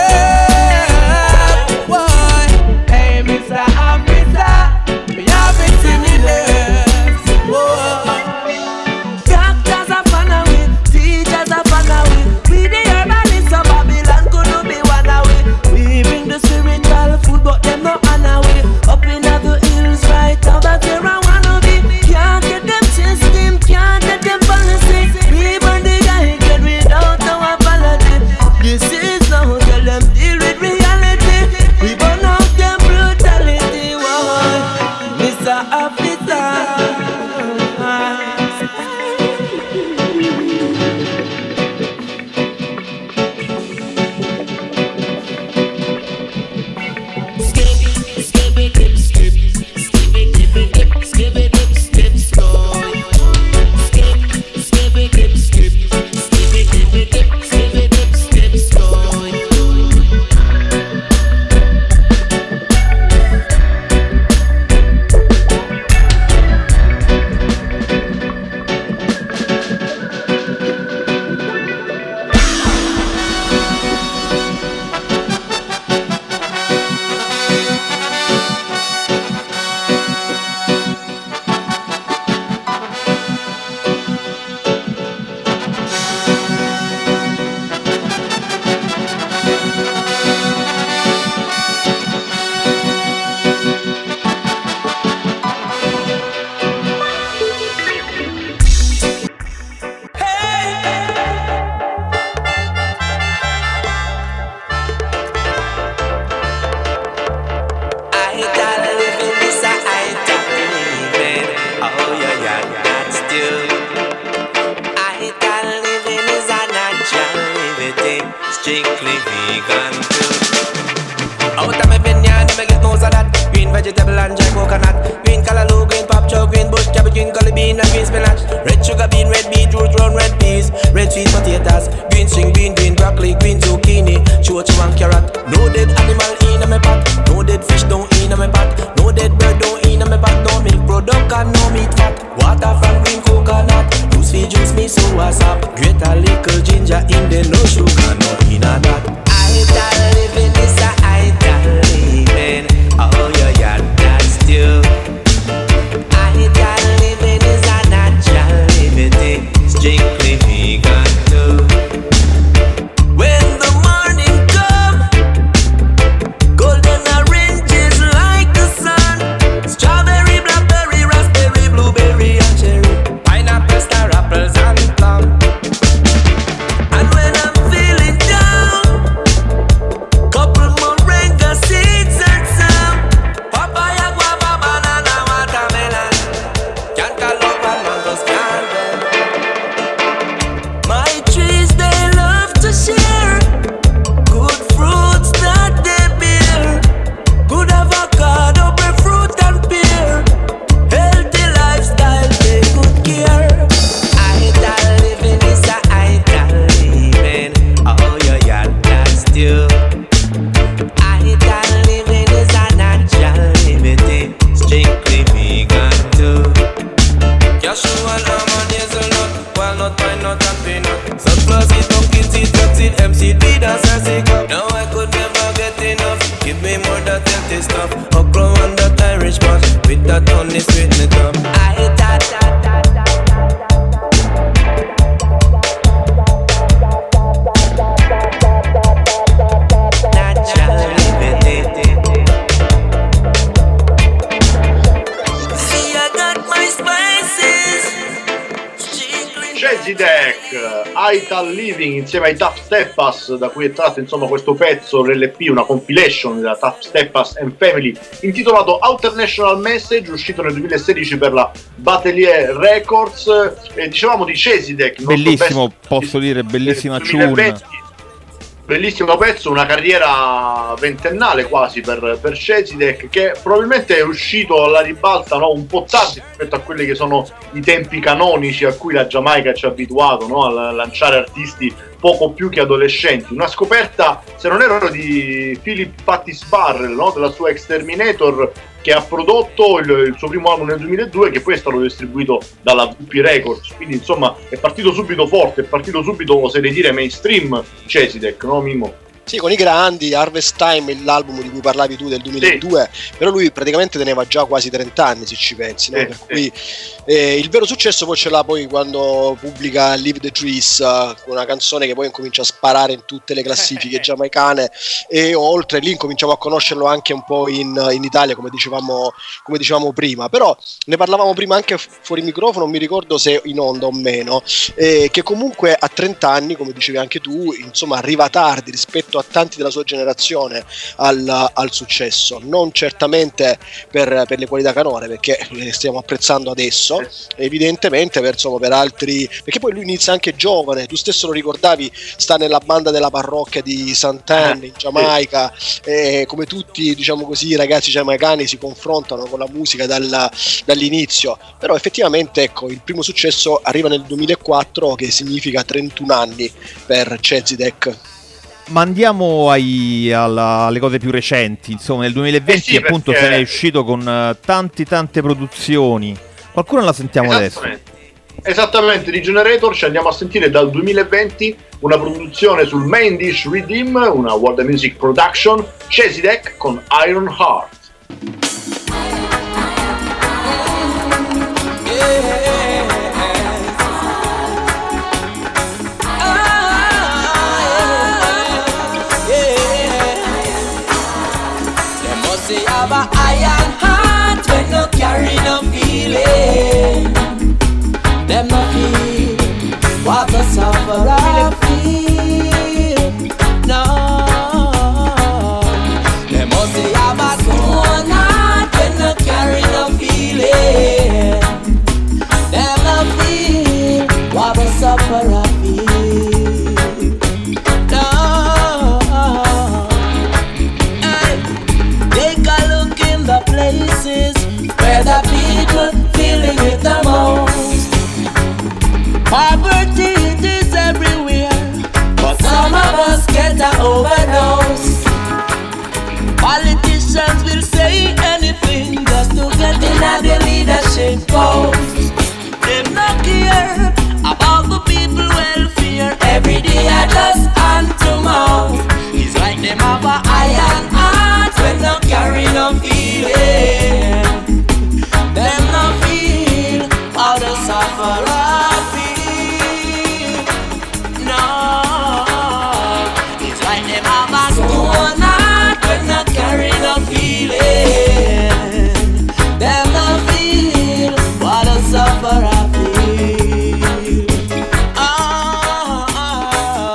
herb. Why? Hey, mister Officer, me have it for me love. Whoa. Doctors are fun away, teachers are fun away. We the herbalists of Babylon couldn't be one away. We bring the spiritual food, but them not on away. Up in the hills, right out that here I wanna be. Can't get them system, can't get them policy. We burn the guy get without no apology. This is no vegetable and dry coconut. Green callaloo, green pop chow, green bush cabbage, green collie bean and green spinach. Red sugar bean, red beetroot, round red peas, red sweet potatoes, green string bean, green broccoli, green zucchini, chocho and carrot. No dead animal in a me pot, no dead fish don't in a me pot, no dead bird don't in a me pot, no milk product and no meat fat. Water from green coconut, juice fi juice me so what's up. Grate a little ginger in there, no sugar, no in a that. I that living is a I that living. Oh yeah, yeah, that's still. I that living is a natural living. Strictly vegan too. When the morning come, golden oranges like the sun. Strawberry, blackberry, raspberry, blueberry and cherry. Pineapple, star apples and plum. And when I'm feeling down, couple moringa seeds and some papaya, guava, banana, watermelon, cantaloupe and mangoes, candy. My trees they love to share good fruits that they bear. Good avocado, fruit and pear. Healthy lifestyle, take good care. I that living is a I that living. Oh yeah, yeah, that's still. I that living is a natural living. Strictly vegan too. Cashew and almond, hazelnut, walnut, pine nut and peanut. Sunflower seed, pumpkin seed, flaxseed, hemp seed, weed and sassy. Now I could never get enough. Give me more that healthy stuff. Okra and that Irish pot, with that honey sweeten it up. I that that that natural living. See, I got my spices. Jazzy Deck, Ital Living insieme ai Tough Steppas, da cui è tratto insomma questo pezzo, l'L P, una compilation della Tough Steppas and Family intitolato International Message, uscito nel duemilasedici per la Batelier Records. E dicevamo di Jazzy Deck, Bellissimo, posso dire, bellissima tune. Bellissimo pezzo, una carriera ventennale quasi per, per Jazzy Deck, che probabilmente è uscito alla ribalta, no? Un po' tardi rispetto a quelli che sono i tempi canonici a cui la Giamaica ci ha abituato, no? A lanciare artisti poco più che adolescenti. Una scoperta, se non erro, di Philip Pattis Barrel, no? Della sua Exterminator, che ha prodotto il, il suo primo album nel duemiladue, che poi è stato distribuito dalla V P Records. Quindi insomma è partito subito forte, è partito subito, oserei dire, mainstream Jazzy Deck, no Mimmo? Sì, con i grandi. Harvest Time, l'album di cui parlavi tu del duemiladue, sì. Però lui praticamente teneva già quasi trenta anni, se ci pensi, no? Sì, Per sì. cui eh, il vero successo poi ce l'ha poi quando pubblica Leave the Trees, uh, una canzone che poi incomincia a sparare in tutte le classifiche giamaicane, e oltre lì incominciamo a conoscerlo anche un po' in, in Italia, come dicevamo, come dicevamo prima. Però ne parlavamo prima anche fuori microfono, non mi ricordo se in onda o meno, eh, che comunque a trenta anni, come dicevi anche tu, insomma arriva tardi rispetto a tanti della sua generazione al, al successo, non certamente per, per le qualità canore, perché le stiamo apprezzando adesso, evidentemente per, insomma, per altri, perché poi lui inizia anche giovane, tu stesso lo ricordavi, sta nella banda della parrocchia di Sant'Anne in Giamaica, e come tutti, diciamo così, i ragazzi giamaicani si confrontano con la musica dal, dall'inizio. Però effettivamente, ecco, il primo successo arriva nel duemilaquattro, che significa trentuno anni per Jazzy Deck. Ma andiamo ai, alla, alle cose più recenti. Insomma, nel duemilaventi Eh sì, appunto perché- sei uscito con uh, tanti tante produzioni. Qualcuna la sentiamo adesso. Esattamente. Esattamente, di Generator ci andiamo a sentire dal duemilaventi una produzione sul Main Dish Redeem, una World Music Production, Jazzy Deck con Iron Heart. Say have a iron heart when no carry no feeling. Them no feel what the sufferer feel. No, them must say have a stone heart when no carry no feeling. Them no feel what the sufferer feel. No. Take a look in the place getting at the leadership post. Them not care about the people welfare. Every day I just hand to mouth. It's like them have a iron heart when not carry no feeling. Them not feel how the sufferer feel. No, it's like them have a stone heart when not carry no feeling. Them not feel what the sufferer feel. Ah,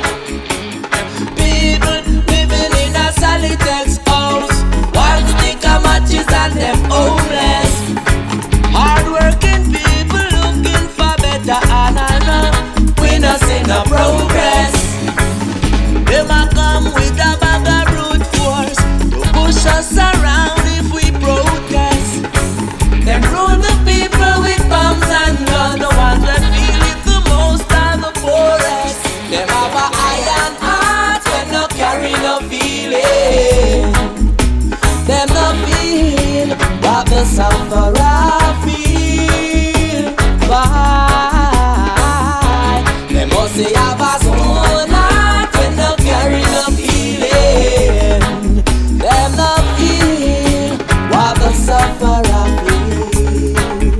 people living in a solitary house, one stick of matches and them homeless. Hardworking people looking for better, and I know we not see no progress. Them a come with a bag of brute force to push us around if we protest. Them rule the people with bombs and guns, the ones that feel it the most are the poorest. Them have a iron heart when no carry no feeling. Them no feel what the sufferer feel. Why? Them must say have a stone heart when no carry no feeling. Them no feel what the sufferer feel.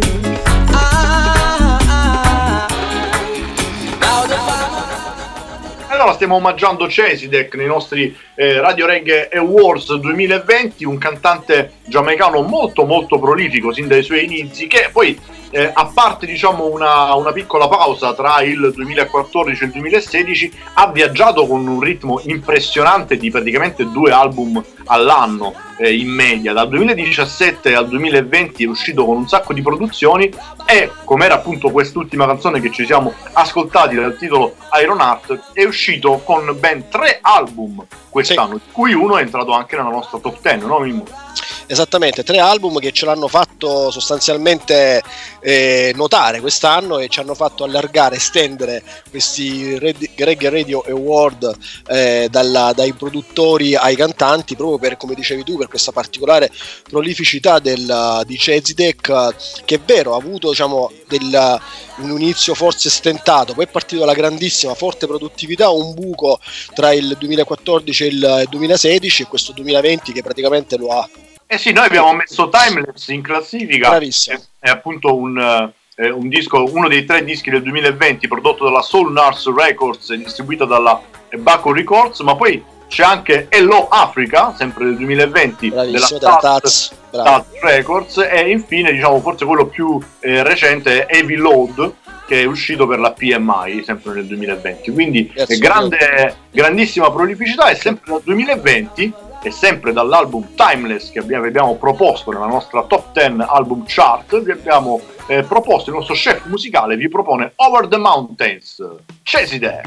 Ah, ah. Now the Allora stiamo omaggiando Cesidek nei nostri eh, Radio Reggae Awards duemilaventi, un cantante giamaicano molto molto prolifico sin dai suoi inizi, che poi eh, a parte diciamo una, una piccola pausa tra il duemilaquattordici e il duemilasedici, ha viaggiato con un ritmo impressionante di praticamente due album all'anno eh, in media. Dal duemiladiciassette al duemilaventi è uscito con un sacco di produzioni e, come era appunto quest'ultima canzone che ci siamo ascoltati dal titolo Iron Heart, è uscito con ben tre album quest'anno, sì, di cui uno è entrato anche nella nostra top dieci, no Mimmo? Esattamente, tre album che ce l'hanno fatto sostanzialmente eh, notare quest'anno e ci hanno fatto allargare, estendere questi Reggae Radio Award eh, dalla, dai produttori ai cantanti, proprio per, come dicevi tu, per questa particolare prolificità del, di Cesidek, che è vero, ha avuto diciamo del, un inizio forse stentato, poi è partito dalla grandissima, forte produttività, un buco tra il duemilaquattordici e il duemilasedici e questo duemilaventi che praticamente lo ha. Eh sì, noi abbiamo messo Timeless in classifica. Bravissimo. È, è appunto un, eh, un disco, uno dei tre dischi del duemilaventi prodotto dalla Soul Nurse Records e distribuito dalla Baco Records, ma poi c'è anche Hello Africa, sempre del duemilaventi, bravissimo, della Taz Records, e infine diciamo forse quello più eh, recente è Heavy Load, che è uscito per la P M I sempre nel duemilaventi. Quindi yes, grande, grandissima prolificità, e sempre dal duemilaventi e sempre dall'album Timeless che abbiamo, abbiamo proposto nella nostra top dieci album chart, vi abbiamo eh, proposto, il nostro chef musicale vi propone Over the Mountains, Cesidek.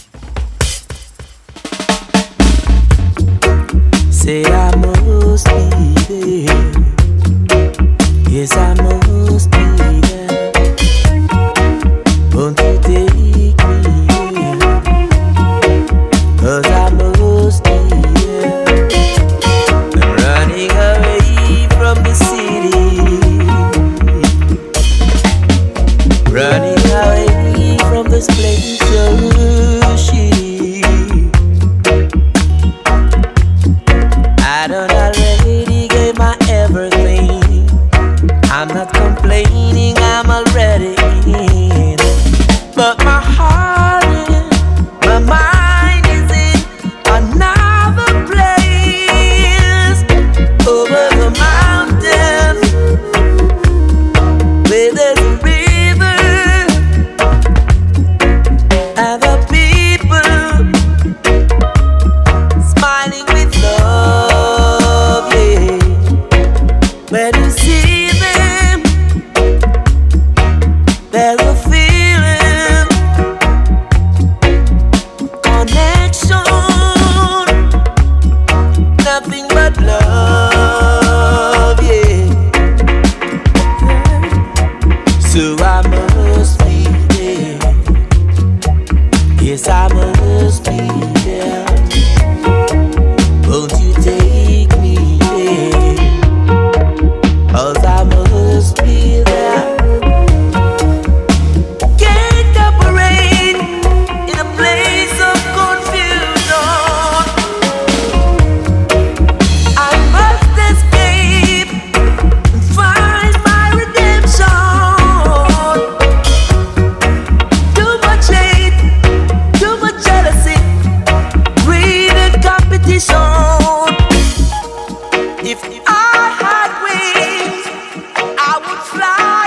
Say I must be there. Yes, I must be there. Won't you take me there? 'Cause I must be there. I'm running away from the city, running away from this place so shitty. I don't already gave my everything. I'm not complaining, I'm already in. But my heart is, my mind is in another place. Over the mountain, where there's a river, and the people smiling with love, yeah. When you see them, there's a feeling, connection, nothing but love, yeah. So I must be there. Yes, I must be there. Won't you take me there? 'Cause I If I had wings, I would fly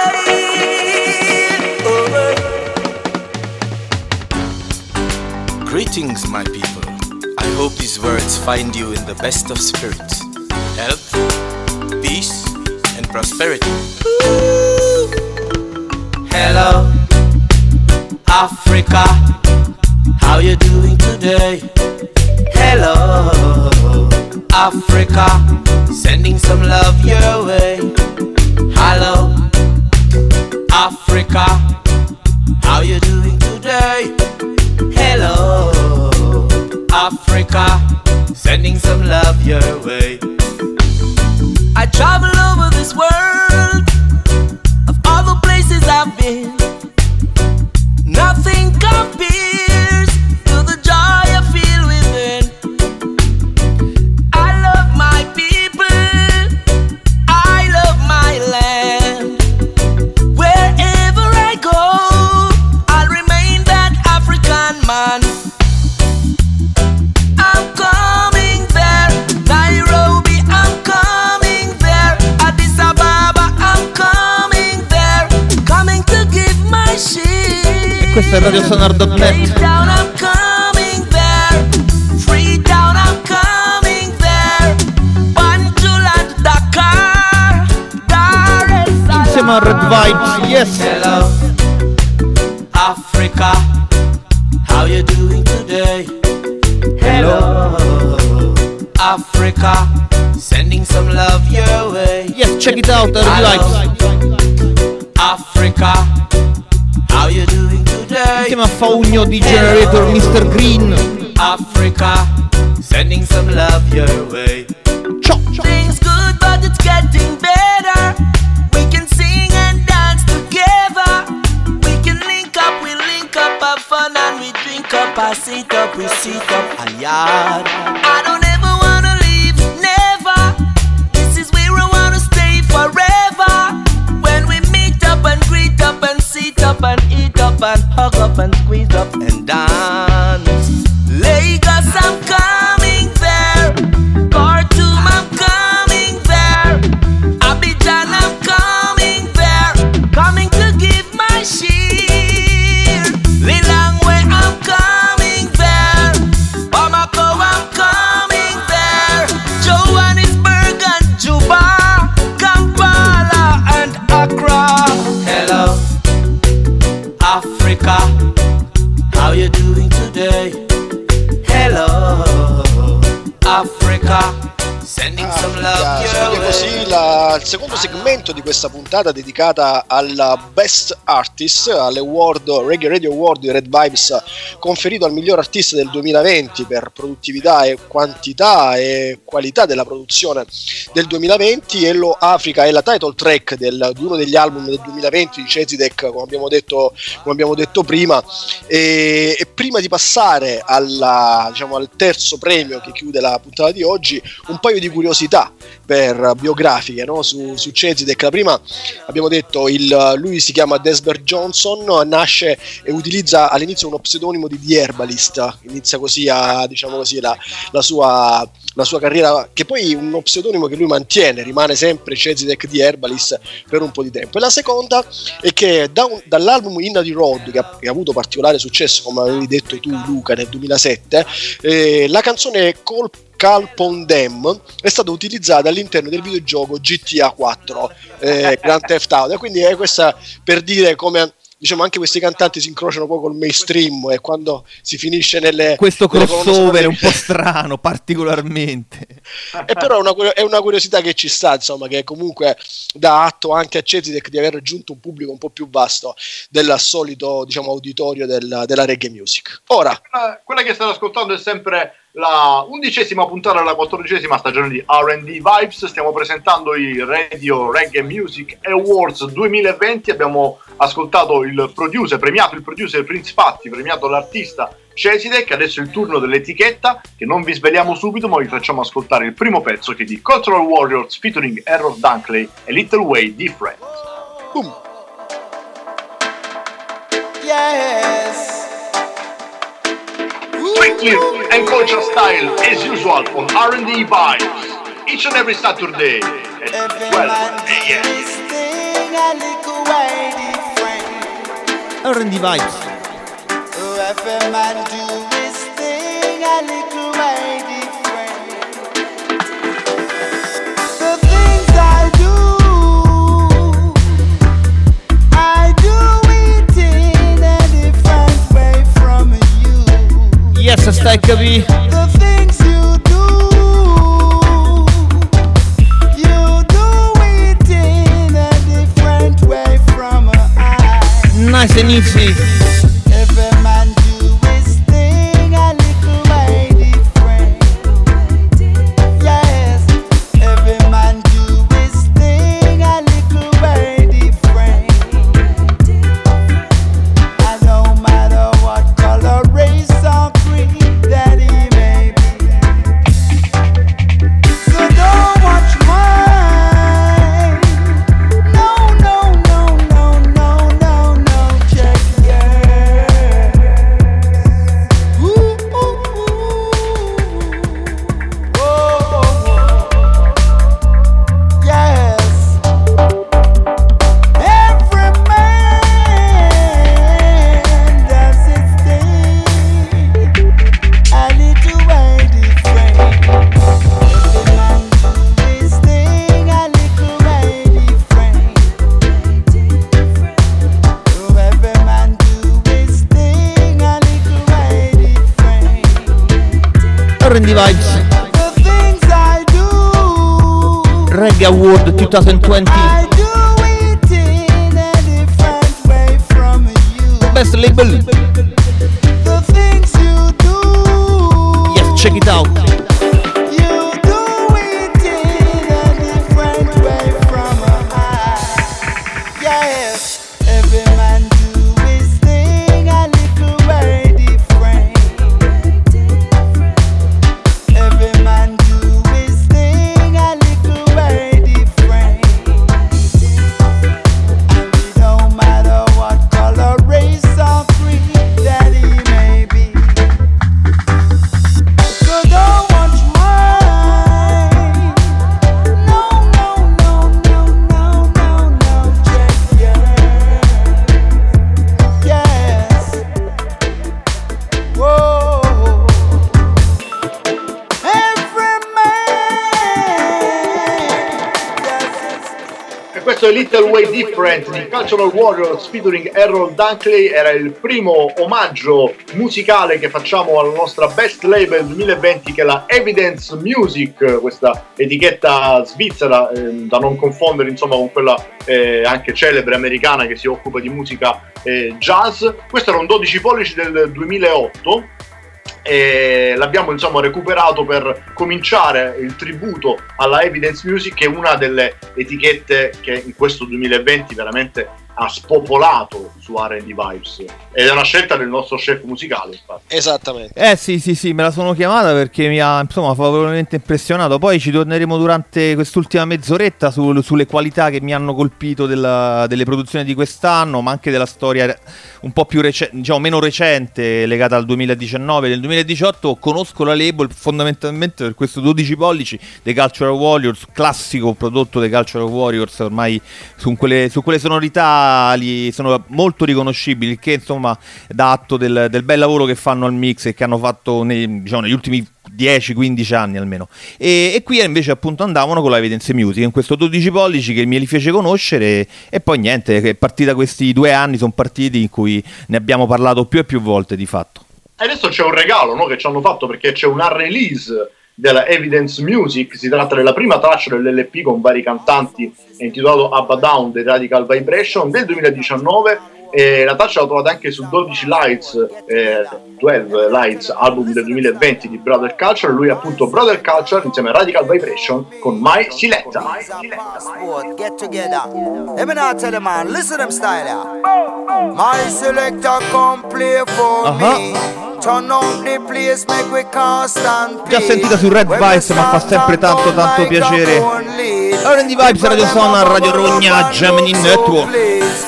away. Oh. Greetings, my people. I hope these words find you in the best of spirits, health, peace, and prosperity. Ooh. Hello, Africa. How you doing today? Hello, Africa. Sending some love your way. Hello, Africa. How you doing today? Hello, Africa. Sending some love your way. I travel over this world. Of all the places I've been, nothing compares to the joy I feel within. I love my people, I love my land. Wherever I go, I'll remain that African man. I'm coming there, Nairobi, I'm coming there, Addis Ababa, I'm coming there, coming to give my shit. Questo è Radio Sonar punto net. Freetown, I'm coming there. Freetown, I'm coming there. Banjul, Dakar, Dar es Salaam. Insieme a Red Vibes, yes. Hello, Africa. How you doing today? Hello, Africa. Sending some love your way. Yes, check it out, Red Vibes. Africa. How you doing today? Insieme a Faugno di Generator, mister Green. Africa, sending some love your way. Ciao, ciao. Things good, but it's getting better. We can sing and dance together. We can link up, we link up, have fun and we drink up. I sit up, we sit up a yard. I don't ever wanna leave, never. This is where I wanna stay forever. When we meet up and greet up and sit up and eat up and hug up and squeeze up and dance. Lagos, I'm coming there. Khartoum, I'm coming there. Abidjan, I'm coming there. Coming to give my share. Lilongwe, I'm coming there. Bamako, I'm coming there. Johannesburg and Juba, Kampala and Accra. Hello, Africa. How you doing today? Hello, Africa. Sending some love Africa, your così way. la, il secondo segmento di questa puntata dedicata al Best Artist, alle Award, Reggae Radio Award di Red Vibes, conferito al miglior artista del duemilaventi per produttività e quantità e qualità della produzione del duemilaventi. E lo Africa è la title track del, di uno degli album del duemilaventi di Chezidek, come abbiamo detto, come abbiamo detto prima. E, e prima di passare alla, diciamo, al terzo premio che chiude la puntata di oggi, un paio di curiosità per biografiche, no? su, su Chezidek. La prima, abbiamo detto, il, lui si chiama Desbert Johnson, nasce e utilizza all'inizio uno pseudonimo di The Herbalist, inizia così a, diciamo così, la, la, sua, la sua carriera, che poi è uno pseudonimo che lui mantiene, rimane sempre Chezidek The Herbalist per un po' di tempo. E la seconda è che da un, dall'album Inna the Road, che ha, che ha avuto particolare successo, come avevi detto tu Luca, nel duemilasette, eh, la canzone Col Calp on Them è stata utilizzata all'interno del videogioco G T A quattro, eh, Grand Theft Auto. Quindi è questa per dire come, diciamo, anche questi cantanti si incrociano poi col mainstream, e quando si finisce nelle questo nelle crossover è un po' strano, particolarmente. E però è una, è una curiosità che ci sta, insomma, che comunque dà atto anche a Chezidek di aver raggiunto un pubblico un po' più vasto del solito, diciamo, auditorio del, della reggae music. Ora, quella, quella che state ascoltando è sempre la undicesima puntata della quattordicesima stagione di R and D Vibes. Stiamo presentando i Radio Reggae Music Awards duemilaventi. Abbiamo ascoltato il producer, premiato il producer Prince Fatti, premiato l'artista Chezidek. Adesso è il turno dell'etichetta, che non vi sveliamo subito, ma vi facciamo ascoltare il primo pezzo, che è di Cultural Warriors featuring Errol Dunkley e Little Way Different. boom. Yes. Strictly and culture style as usual on R and D Vibes. each and every Saturday at twelve a m R and D Vibes. Every man do his thing a little way different. The things I do, I do it in a different way from you. Yes, stai capì. The things you do, you do it in a different way from I. Nice and easy. Every man do his thing a little way different. Yes, every man do his thing a little way different. And no matter what color, race or creed that he may be. So don't watch mine. No, no, no, no, no, no, no, check yours. Ooh, ooh, ooh. Oh, yes. Every man does his thing a little way different. Every man do his thing a little way different. Oh, every man do his thing a little way different. R and D Vibes. The things I do, Reggae Award twenty twenty. I do it in a different way from you. Best label. The things you do, Yes, check it out. you do it in a different way from I. Yes, every man do his thing a little way different. Every man do his thing a little way different. And it don't matter what color, race or creed that he may be. So don't watch mine. No, no, no, no, no, no, no, check yours. Yes. Whoa. Every man does his E questo è Little Way Different di Cultural Warriors featuring Errol Dunkley. Era il primo omaggio musicale che facciamo alla nostra best label duemilaventi, che è la Evidence Music, questa etichetta svizzera, ehm, da non confondere insomma con quella eh, anche celebre americana che si occupa di musica eh, jazz. Questo era un dodici pollici del duemilaotto e l'abbiamo insomma recuperato per cominciare il tributo alla Evidence Music, che è una delle etichette che in questo duemilaventi veramente ha spopolato su R and D Vibes, ed è una scelta del nostro chef musicale infatti. Esattamente. Eh sì sì sì, me la sono chiamata perché mi ha insomma favorevolmente impressionato. Poi ci torneremo durante quest'ultima mezz'oretta su, sulle qualità che mi hanno colpito della, delle produzioni di quest'anno, ma anche della storia un po' più recente, diciamo meno recente, legata al duemiladiciannove. Nel duemiladiciotto conosco la label fondamentalmente per questo dodici pollici dei Cultural Warriors, classico prodotto dei Cultural Warriors, ormai su quelle, su quelle sonorità li sono molto riconoscibili, che insomma dà atto del, del bel lavoro che fanno al mix e che hanno fatto nei, diciamo, negli ultimi dieci quindici anni almeno. E, e qui invece appunto andavano con la Evidence Music in questo dodici pollici che me li fece conoscere, e poi niente, che è partita questi due anni, sono partiti in cui ne abbiamo parlato più e più volte di fatto. E adesso c'è un regalo, no, che ci hanno fatto, perché c'è una release della Evidence Music. Si tratta della prima traccia dell'L P con vari cantanti, è intitolato Up and Down dei Radical Vibration del duemiladiciannove, e la traccia la trovate anche su dodici Lights, eh, dodici Lights, album del duemilaventi di Brother Culture. Lui è appunto Brother Culture insieme a Radical Vibration con My Selecta. passport, get together. Let me not tell you, man, listen to them style here. My selector come play for Uh-huh. me. Turn on the place, make we constant Già sentita su Red Vibes, ma fa sempre tanto tanto piacere. R and D Vibes, Radio Sonar, Radio Rogna, Gemini Network.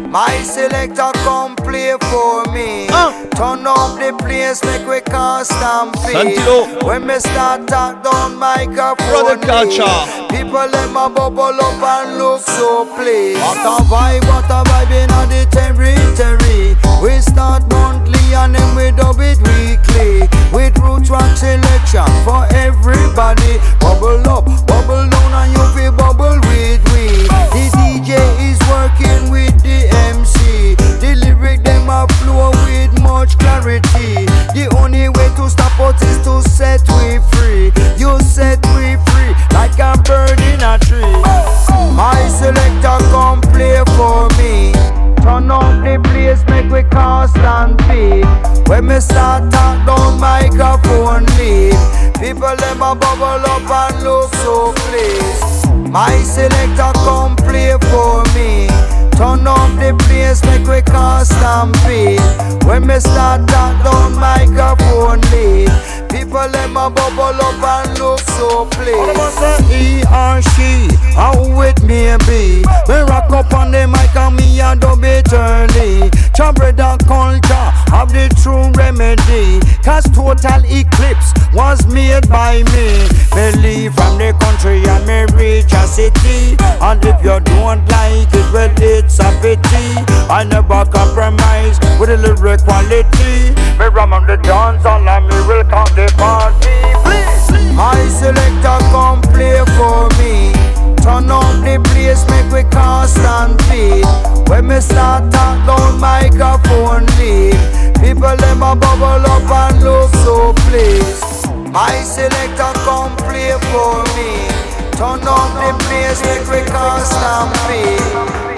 My selector come play for me. Uh. Turn up the place, make we can't stampede. Santilo. When me start talk down microphone, Brother culture. people let my bubble up and look so pleased. What a vibe, what a vibe in the territory. We start monthly and then we dub it weekly. With roots rock selection for everybody. Bubble up, bubble down and you feel bubble with we. The D J is working with the M C. The lyric them a flow with much clarity. The only way to stop us is to set we free. You set we free like a bird in a tree. My selector come play for me. Turn up the place, make we cast and beat. When me start talk down microphone lead. People let my bubble up and look so pleased. My selector come play for me. Turn up the place, make we cast and beat. When me start talk down microphone lead. People let my bubble up and look so pleased. He or she, how it may be. Me rock up on the mic and me a dub it early. Chambreda culture have the true remedy. Cause Total Eclipse was made by me. Me leave from the country and me reach a city. And if you don't like it, well it's a pity. I never compromise with the lyric quality. Me ram on the dance hall and me will come the party. Please. My selector come play for me. Turn up the place, make we cast and beat. When me start talk down microphone lead. People let my bubble up and look so pleased. My selector come play for me. Turn up the place, make we cast and beat.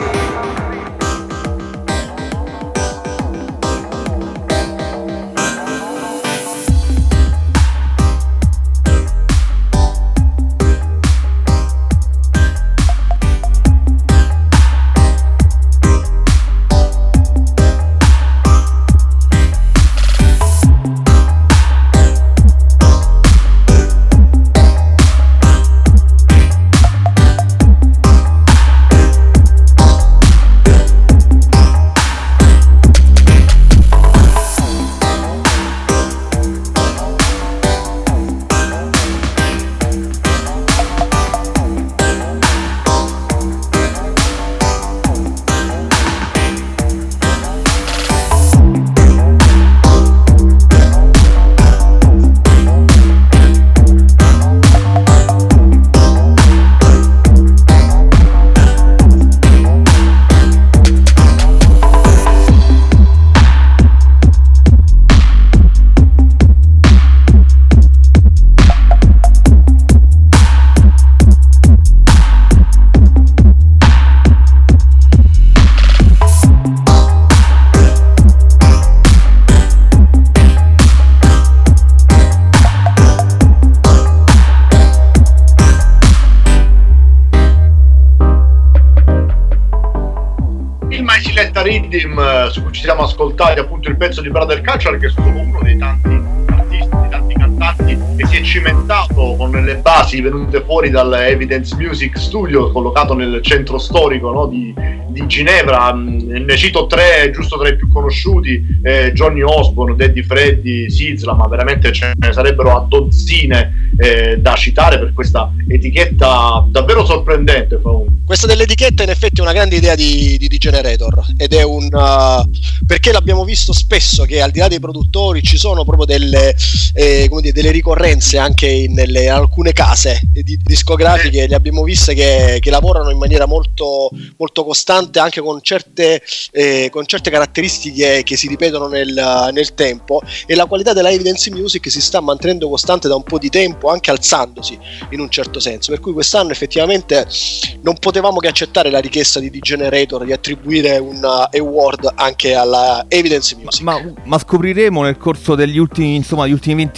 Rhythm, su cui ci siamo ascoltati appunto il pezzo di Brother Culture, che è solo uno dei tanti artisti, dei tanti cantanti che si è cimentato con le basi venute fuori dal Evidence Music Studio, collocato nel centro storico, no, di, di Ginevra. Ne cito tre, giusto tra i più conosciuti: eh, Johnny Osborne, Daddy Freddy, Sizzla, ma veramente ce ne sarebbero a dozzine eh, da citare per questa etichetta davvero sorprendente. Questa dell'etichetta in effetti è una grande idea di, di, di Generator, ed è un uh, perché l'abbiamo visto spesso che al di là dei produttori ci sono proprio delle, eh, come dire, delle ricorrenze anche in, nelle, alcune case di, discografiche, le abbiamo viste che, che lavorano in maniera molto, molto costante, anche con certe, eh, con certe caratteristiche che si ripetono nel, nel tempo, e la qualità della Evidence Music si sta mantenendo costante da un po' di tempo, anche alzandosi in un certo senso, per cui quest'anno effettivamente non potevamo che accettare la richiesta di D-Generator di attribuire un award anche alla Evidence Music. Ma, ma, ma scopriremo nel corso degli ultimi, insomma, gli ultimi venti minuti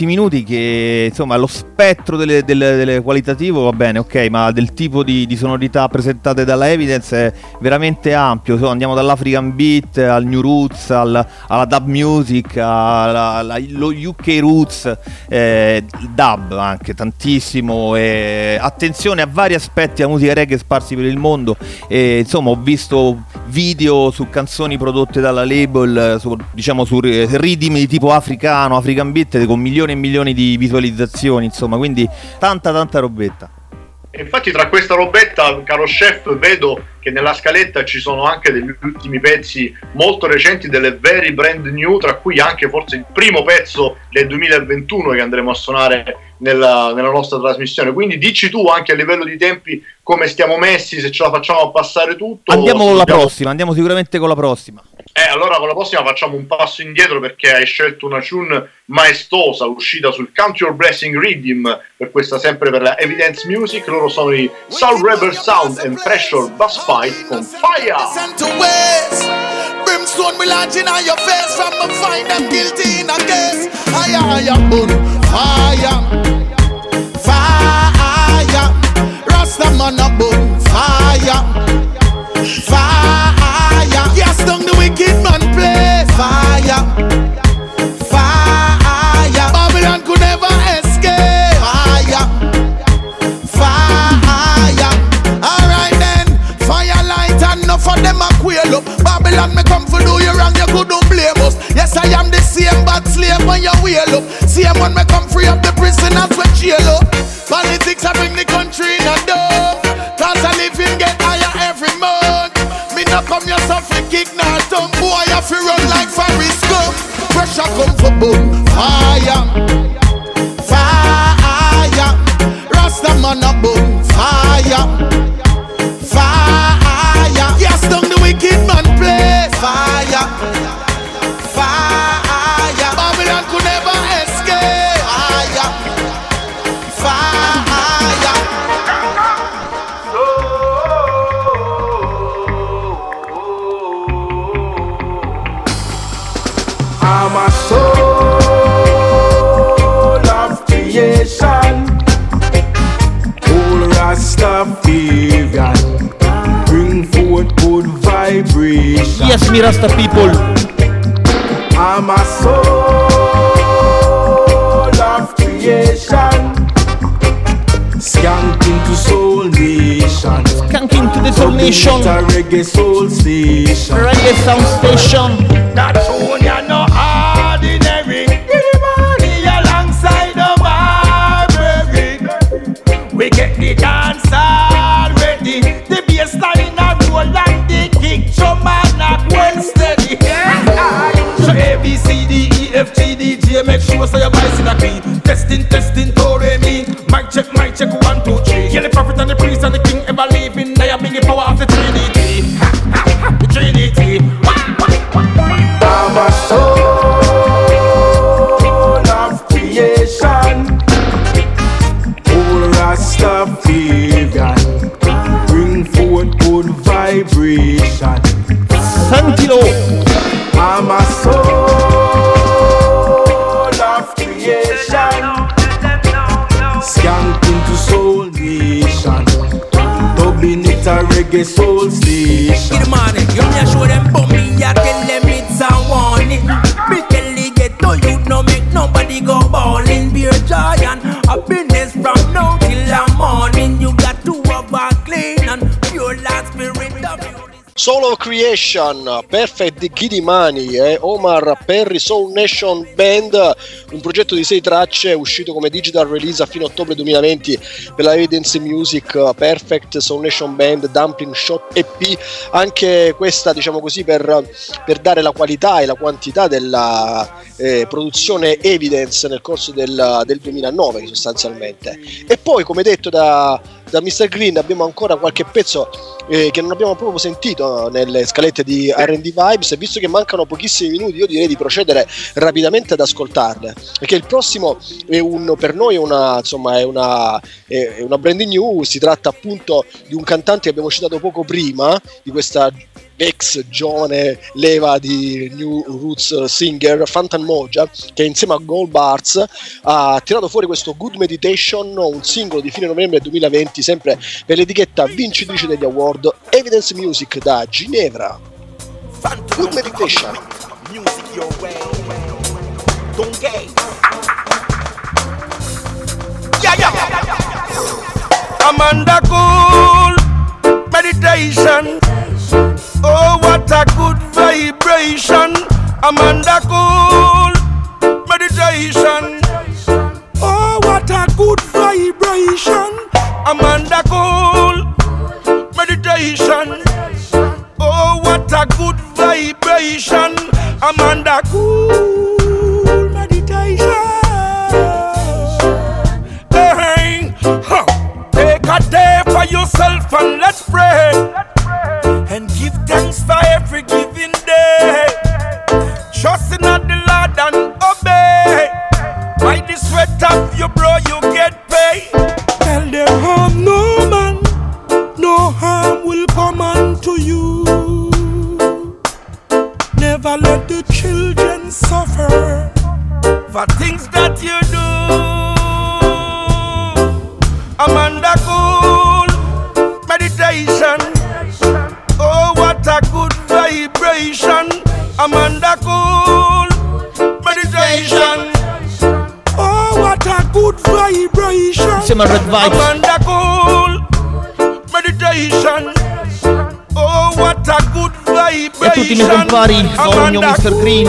che insomma lo spettro delle, delle, delle qualitativo va bene, ok, ma del tipo di, di sonorità presentate dalla Evidence è veramente ampio. So, andiamo dall'African Beat al New Roots al, alla dub music allo U K Roots, eh, dub anche tantissimo, e attenzione a vari aspetti della musica reggae sparsi per il mondo, e insomma ho visto video su canzoni prodotte dalla label, su, diciamo su ritmi di tipo africano, African Beat, con milioni e milioni di visualizzazioni, insomma, quindi tanta tanta robetta. E infatti tra questa robetta, caro chef, vedo che nella scaletta ci sono anche degli ultimi pezzi molto recenti, delle very brand new, tra cui anche forse il primo pezzo del duemilaventuno che andremo a suonare nella, nella nostra trasmissione. Quindi dici tu anche a livello di tempi come stiamo messi, se ce la facciamo a passare tutto. Andiamo con la dobbiamo... prossima, andiamo sicuramente con la prossima. Eh, allora con la prossima facciamo un passo indietro, perché hai scelto una tune maestosa uscita sul Count Your Blessing Rhythm, per questa sempre per la Evidence Music. Loro sono i Soul Rebel Sound and Pressure Bass Fight con Fire. Brimstone will launch in your face from a find them guilty in a case. Fire, fire, burn, fire, fire. Rastaman a burn, fire, fire. Yes, down the wicked man play fire, fire. Babylon could never escape. Fire, fire. Alright then, fire light and enough of them a quail up. Babylon me come for do you wrong, you couldn't blame us. Yes, I am the same bad slave when you wheel up. Same one me come free up the prisoners with jail up. Politics I bring the country in a dove, cause a living get higher every month. Me not come here suffer kick now dumb boy, I feel run like Forrest Gump. Pressure come for boom, fire, fire. Rastaman a boom, fire, fire. Yes, down the wicked man play fire, fire. Babylon could never escape. Fire, fire. I'm a soul of creation, old Rastafarian, bring forth good vibration. Yes, me Rasta people. I'm a soul of creation, skank into soul nation, skank into the soul nation, reggae soul station, reggae sound station. That's when you're not ordinary. Money alongside of our brethren. We get the dance already. The bassline a roll and the kick drum and a well steady. So A B C D E F G D J, make sure so your voice in a clean. Testing, testing, do re mi. Mic check, mic check, one, two, three. Kill the prophet and the priest and the king ever living. They are bring the power of the Trinity. The Trinity. I'm a soul of creation, old Rastafarian, bring forth good vibration. Santilo. I'm a soul of creation, skank into soul nation, dubbing it a reggae soul station. Good morning, you me a show them bummy, I tell them it's a warning. Me tell you get to you, no make nobody go ballin'. Be a giant, happiness from now till the morning. You got to over clean and pure last spirit of you. Soul of Creation, Perfect di Giddy Money e Omar Perry Soul Nation Band, un progetto di sei tracce uscito come digital release a fine ottobre duemilaventi per la Evidence Music. Perfect Soul Nation Band Dumpling Shot E P, anche questa diciamo così per, per dare la qualità e la quantità della eh, produzione Evidence nel corso del, del duemilanove sostanzialmente. E poi, come detto da, da mister Green, abbiamo ancora qualche pezzo eh, che non abbiamo proprio sentito nelle scalette di R and D Vibes, e visto che mancano pochissimi minuti io direi di procedere rapidamente ad ascoltarle, perché il prossimo è un, per noi è una, insomma, è una, è una brand new. Si tratta appunto di un cantante che abbiamo citato poco prima di questa ex giovane leva di New Roots singer Fantan Moja, che insieme a Gold Bars ha tirato fuori questo Good Meditation, un singolo di fine novembre duemilaventi, sempre per l'etichetta vincitrice degli award Evidence Music da Ginevra. Good Meditation. Music your way. Don't gay. Yeah, yeah, yeah, yeah. Amanda Cool Meditation. Oh, what a good vibration. Amanda Cool Meditation. Oh, what a good vibration. Amanda Cool Meditation. Oh, what a good vibration. Amanda Cool Meditation. Hey, huh. Take a day for yourself and let's pray. And give thanks for every given day. Trust in the Lord and obey. By the sweat of your brow you get paid. Tell them harm no man, no harm will come unto you. Never let the children suffer for things that you do. Amanda Cool Meditation. Oh, what a good vibration. Amanda Cool Meditation. Oh, what a good vibration. Insieme a Red Vibes. Amanda Cool Meditation. Oh, what a good vibration. E tutti i miei compari, Fogno, mister Green.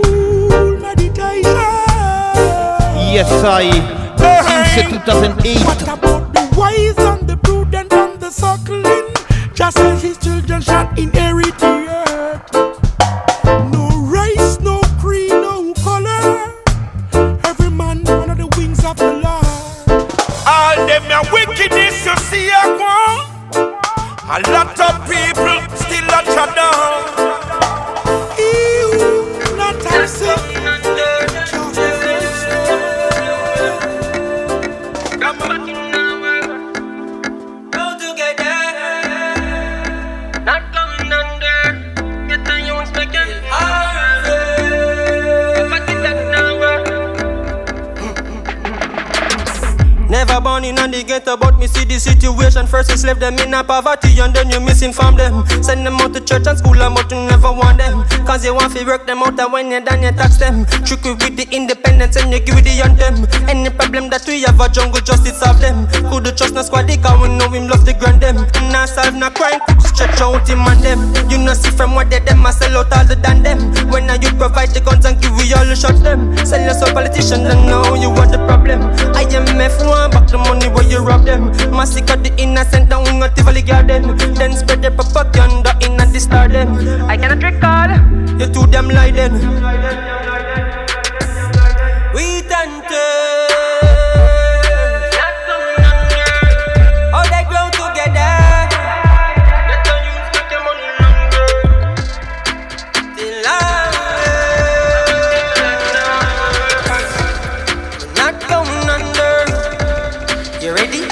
Yes, I. Since two thousand eight. What about the wise and the prudent and the suckling? Just as his children shall inherit the earth. No race, no creed, no color. Every man under the wings of the Lord. All them your wickedness you see a one. A lot of people still a shadow. Ew, not toxic. Never born in the ghetto, but me see the situation. First you slave them in a poverty, and then you misinform them. Send them out to church and school, but you never want them. Cause you want to work them out, and when you're done, you tax them. Trick you with the independence, and you give it the anthem. Any problem that we have, a jungle justice solve them. Could the trust no squad, cause we know him love to grant them. Nah solve no crime, stretch out him and them. You know see from what they them, I sell out all the than them. When you provide the guns and give we all the shots them. Sell us a politician, and now you want the problem. I M F one back the money where you rob them. Massacre the innocent and we not even garden. Then spread the propaganda in and disturb them. I cannot recall you to them lie then. We tempted. All they grow together. Get on you, get your money longer. Till I not going under. You ready?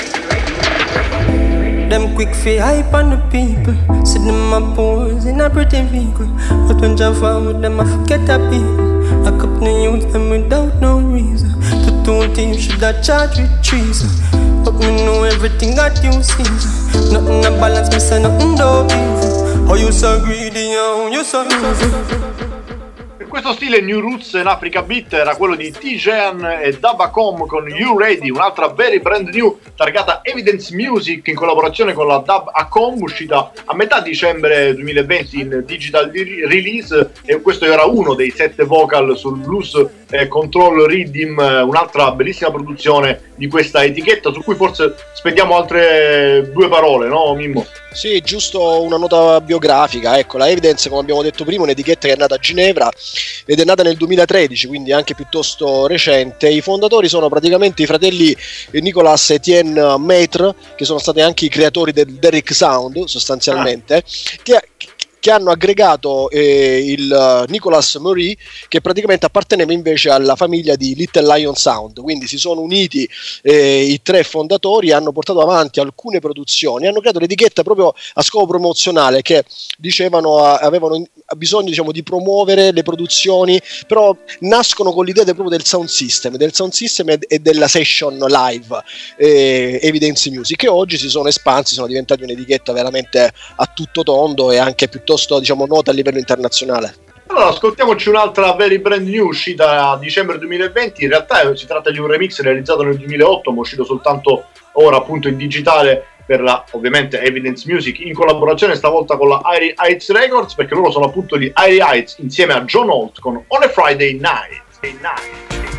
Them quick fi hype on the people. See them a pose in a pretty vehicle. But when you fall with them, I forget a people. A couple of youths them without no reason. The two teams should have charged with treason. But me know everything that you see. Nothing a balance, me say nothing don't even. Oh you so greedy, oh you so evil. Questo stile New Roots in Africa Beat era quello di T-Jean e Dabacom con You Ready, un'altra very brand new targata Evidence Music in collaborazione con la Dabacom, uscita a metà dicembre duemilaventi in digital release, e questo era uno dei sette vocal sul Blues eh, Control Rhythm, un'altra bellissima produzione di questa etichetta su cui forse spendiamo altre due parole, no Mimmo? Sì, giusto una nota biografica. Ecco, la Evidence, come abbiamo detto prima, è un'etichetta che è nata a Ginevra ed è nata nel duemilatredici, quindi anche piuttosto recente. I fondatori sono praticamente i fratelli Nicolas e Etienne Maitre, che sono stati anche i creatori del Derrick Sound, sostanzialmente, ah. che che hanno aggregato eh, il uh, Nicolas Murray, che praticamente apparteneva invece alla famiglia di Little Lion Sound. Quindi si sono uniti eh, i tre fondatori, hanno portato avanti alcune produzioni, hanno creato l'etichetta proprio a scopo promozionale, che dicevano uh, avevano in, bisogno, diciamo, di promuovere le produzioni, però nascono con l'idea del, proprio del sound system, del sound system e, e della session live eh, Evidence Music, che oggi si sono espansi, sono diventati un'etichetta veramente a tutto tondo e anche piuttosto, diciamo, nota a livello internazionale. Allora, ascoltiamoci un'altra very brand new uscita a dicembre duemilaventi. In realtà si tratta di un remix realizzato nel duemilaotto, ma uscito soltanto ora appunto in digitale per la, ovviamente, Evidence Music, in collaborazione stavolta con la Airy Heights Records, perché loro sono appunto gli Airy Heights insieme a John Holt con On a Friday Night. Friday night.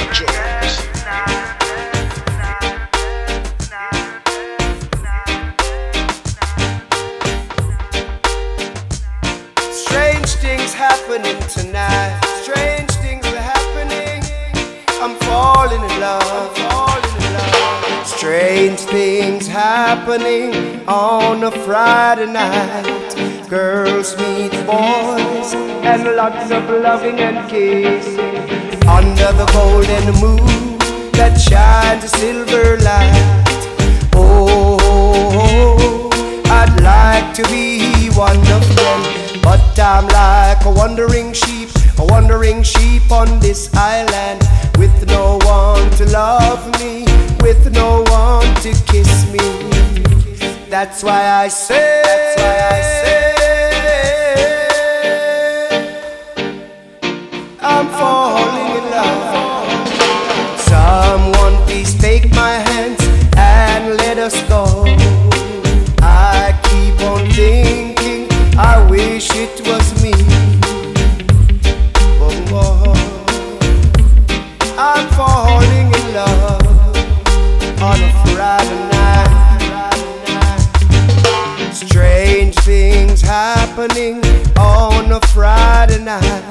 Strange things happening tonight. Strange things are happening. I'm falling in love. Falling in love. Strange things happening on a Friday night. Girls meet boys and lots of loving and kissing under the golden moon that shines a silver light. Oh, I'd like to be one of them, but I'm like a wandering sheep, a wandering sheep on this island, with no one to love me, with no one to kiss me. That's why I say, that's why I say, I'm falling in love. Someone please take my hands and let us go. I keep on thinking, I wish it was me. Oh, oh. I'm falling in love on a Friday night. Strange things happening on a Friday night.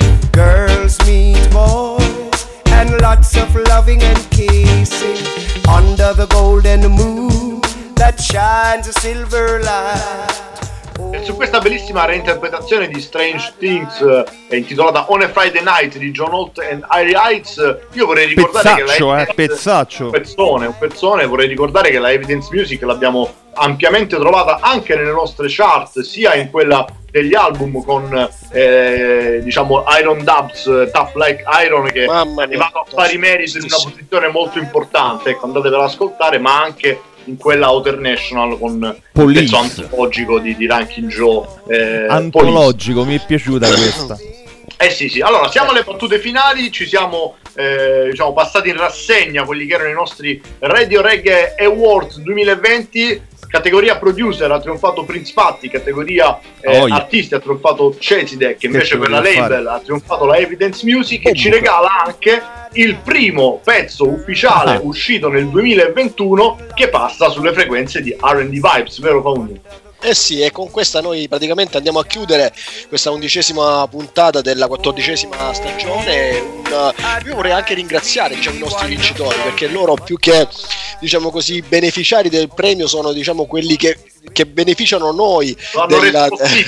Girls meet boys and lots of loving and kissing under the golden moon that shines a silver light. E su questa bellissima reinterpretazione di Strange Things eh, intitolata On a Friday Night di John Holt e Airy Heights, io vorrei ricordare pezzaccio, che la eh, pezzaccio. un pezzone, un pezzone, vorrei ricordare che la Evidence Music l'abbiamo ampiamente trovata anche nelle nostre chart, sia in quella degli album con eh, diciamo Iron Dubs, Tough Like Iron, che è arrivato a pari merito in una posizione molto importante, ecco, andatevela ad ascoltare, ma anche in quella Outer National con Police. il pezzo antologico di, di Ranking Joe, eh, antologico, Police. Mi è piaciuta questa. Eh sì sì, allora siamo alle battute finali, ci siamo eh, diciamo passati in rassegna quelli che erano i nostri Radio Reggae Awards duemilaventi. Categoria producer ha trionfato Prince Patti, categoria eh, oh, yeah. artisti ha trionfato Chezidek, invece per la label ha trionfato la Evidence Music, oh, e ci regala anche il primo pezzo ufficiale ah. uscito nel duemilaventuno che passa sulle frequenze di R and D Vibes, vero Fauni? Eh sì, e con questa noi praticamente andiamo a chiudere questa undicesima puntata della quattordicesima stagione. Un, io vorrei anche ringraziare, diciamo, i nostri vincitori, perché loro, più che, diciamo così, beneficiari del premio, sono, diciamo, quelli che, che beneficiano noi della...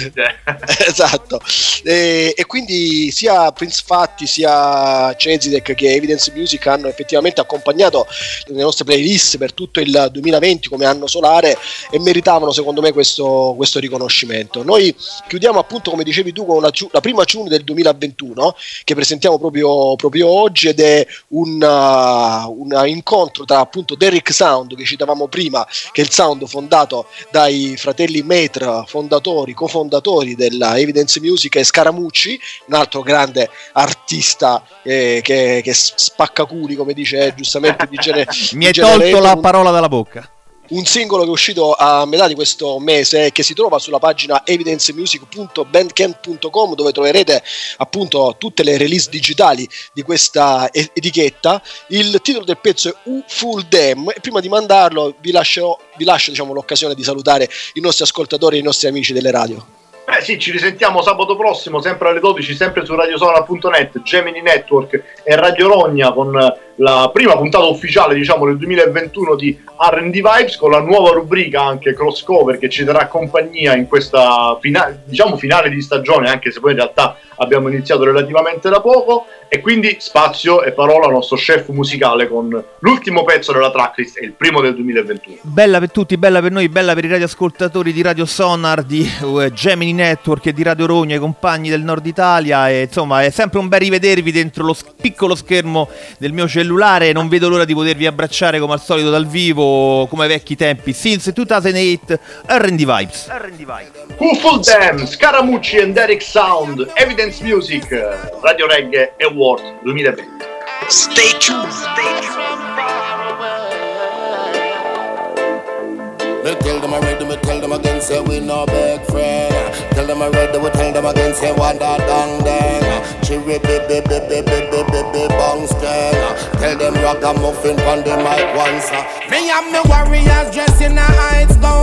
esatto, e, e quindi sia Prince Fatti sia Chezidek che Evidence Music hanno effettivamente accompagnato le nostre playlist per tutto il duemilaventi come anno solare e meritavano, secondo me, questo questo riconoscimento. Noi chiudiamo, appunto, come dicevi tu, con una, la prima tune del duemilaventuno che presentiamo proprio, proprio oggi, ed è un, uh, un incontro tra, appunto, Derrick Sound, che citavamo prima, che è il sound fondato dai fratelli Maitre, fondatori, cofondatori della Evidence Music, e Scaramucci, un altro grande artista eh, che, che spacca culi, come dice eh, giustamente di gene, mi hai tolto la parola dalla bocca. Un singolo che è uscito a metà di questo mese, che si trova sulla pagina evidence music punto bandcamp punto com, dove troverete, appunto, tutte le release digitali di questa etichetta. Il titolo del pezzo è U Full Dem, e prima di mandarlo vi lascio, vi lascio diciamo, l'occasione di salutare i nostri ascoltatori e i nostri amici delle radio. Eh sì, ci risentiamo sabato prossimo, sempre alle dodici, sempre su radiosonora punto net, Gemini Network e Radio Rogna, con la prima puntata ufficiale, diciamo, del duemilaventuno di R and D Vibes, con la nuova rubrica anche crossover che ci darà compagnia in questa finale, diciamo finale di stagione, anche se poi in realtà abbiamo iniziato relativamente da poco, e quindi spazio e parola al nostro chef musicale con l'ultimo pezzo della tracklist, è il primo del duemilaventuno. Bella per tutti, bella per noi, bella per i radioascoltatori di Radio Sonar, di uh, Gemini Network e di Radio Rogna, i compagni del Nord Italia, e insomma è sempre un bel rivedervi dentro lo s- piccolo schermo del mio cellulare. Non vedo l'ora di potervi abbracciare come al solito dal vivo, come ai vecchi tempi. Since duemilaotto, R and D Vibes. R and D Vibes. Who Fooled Them, Scaramucci and Derek Sound, Evidence Music, Radio Reggae Award duemilaventi. Stay tuned, stay tuned. Me tell them already, me tell them again, say we no big friend. Tell them already, we tell them again, say one that dang dang. Chiri bi bi bi bi bi bi bi bi bang stang. Tell them rock a muffin pon the mic once. Me and me warriors dressed in a heights gown.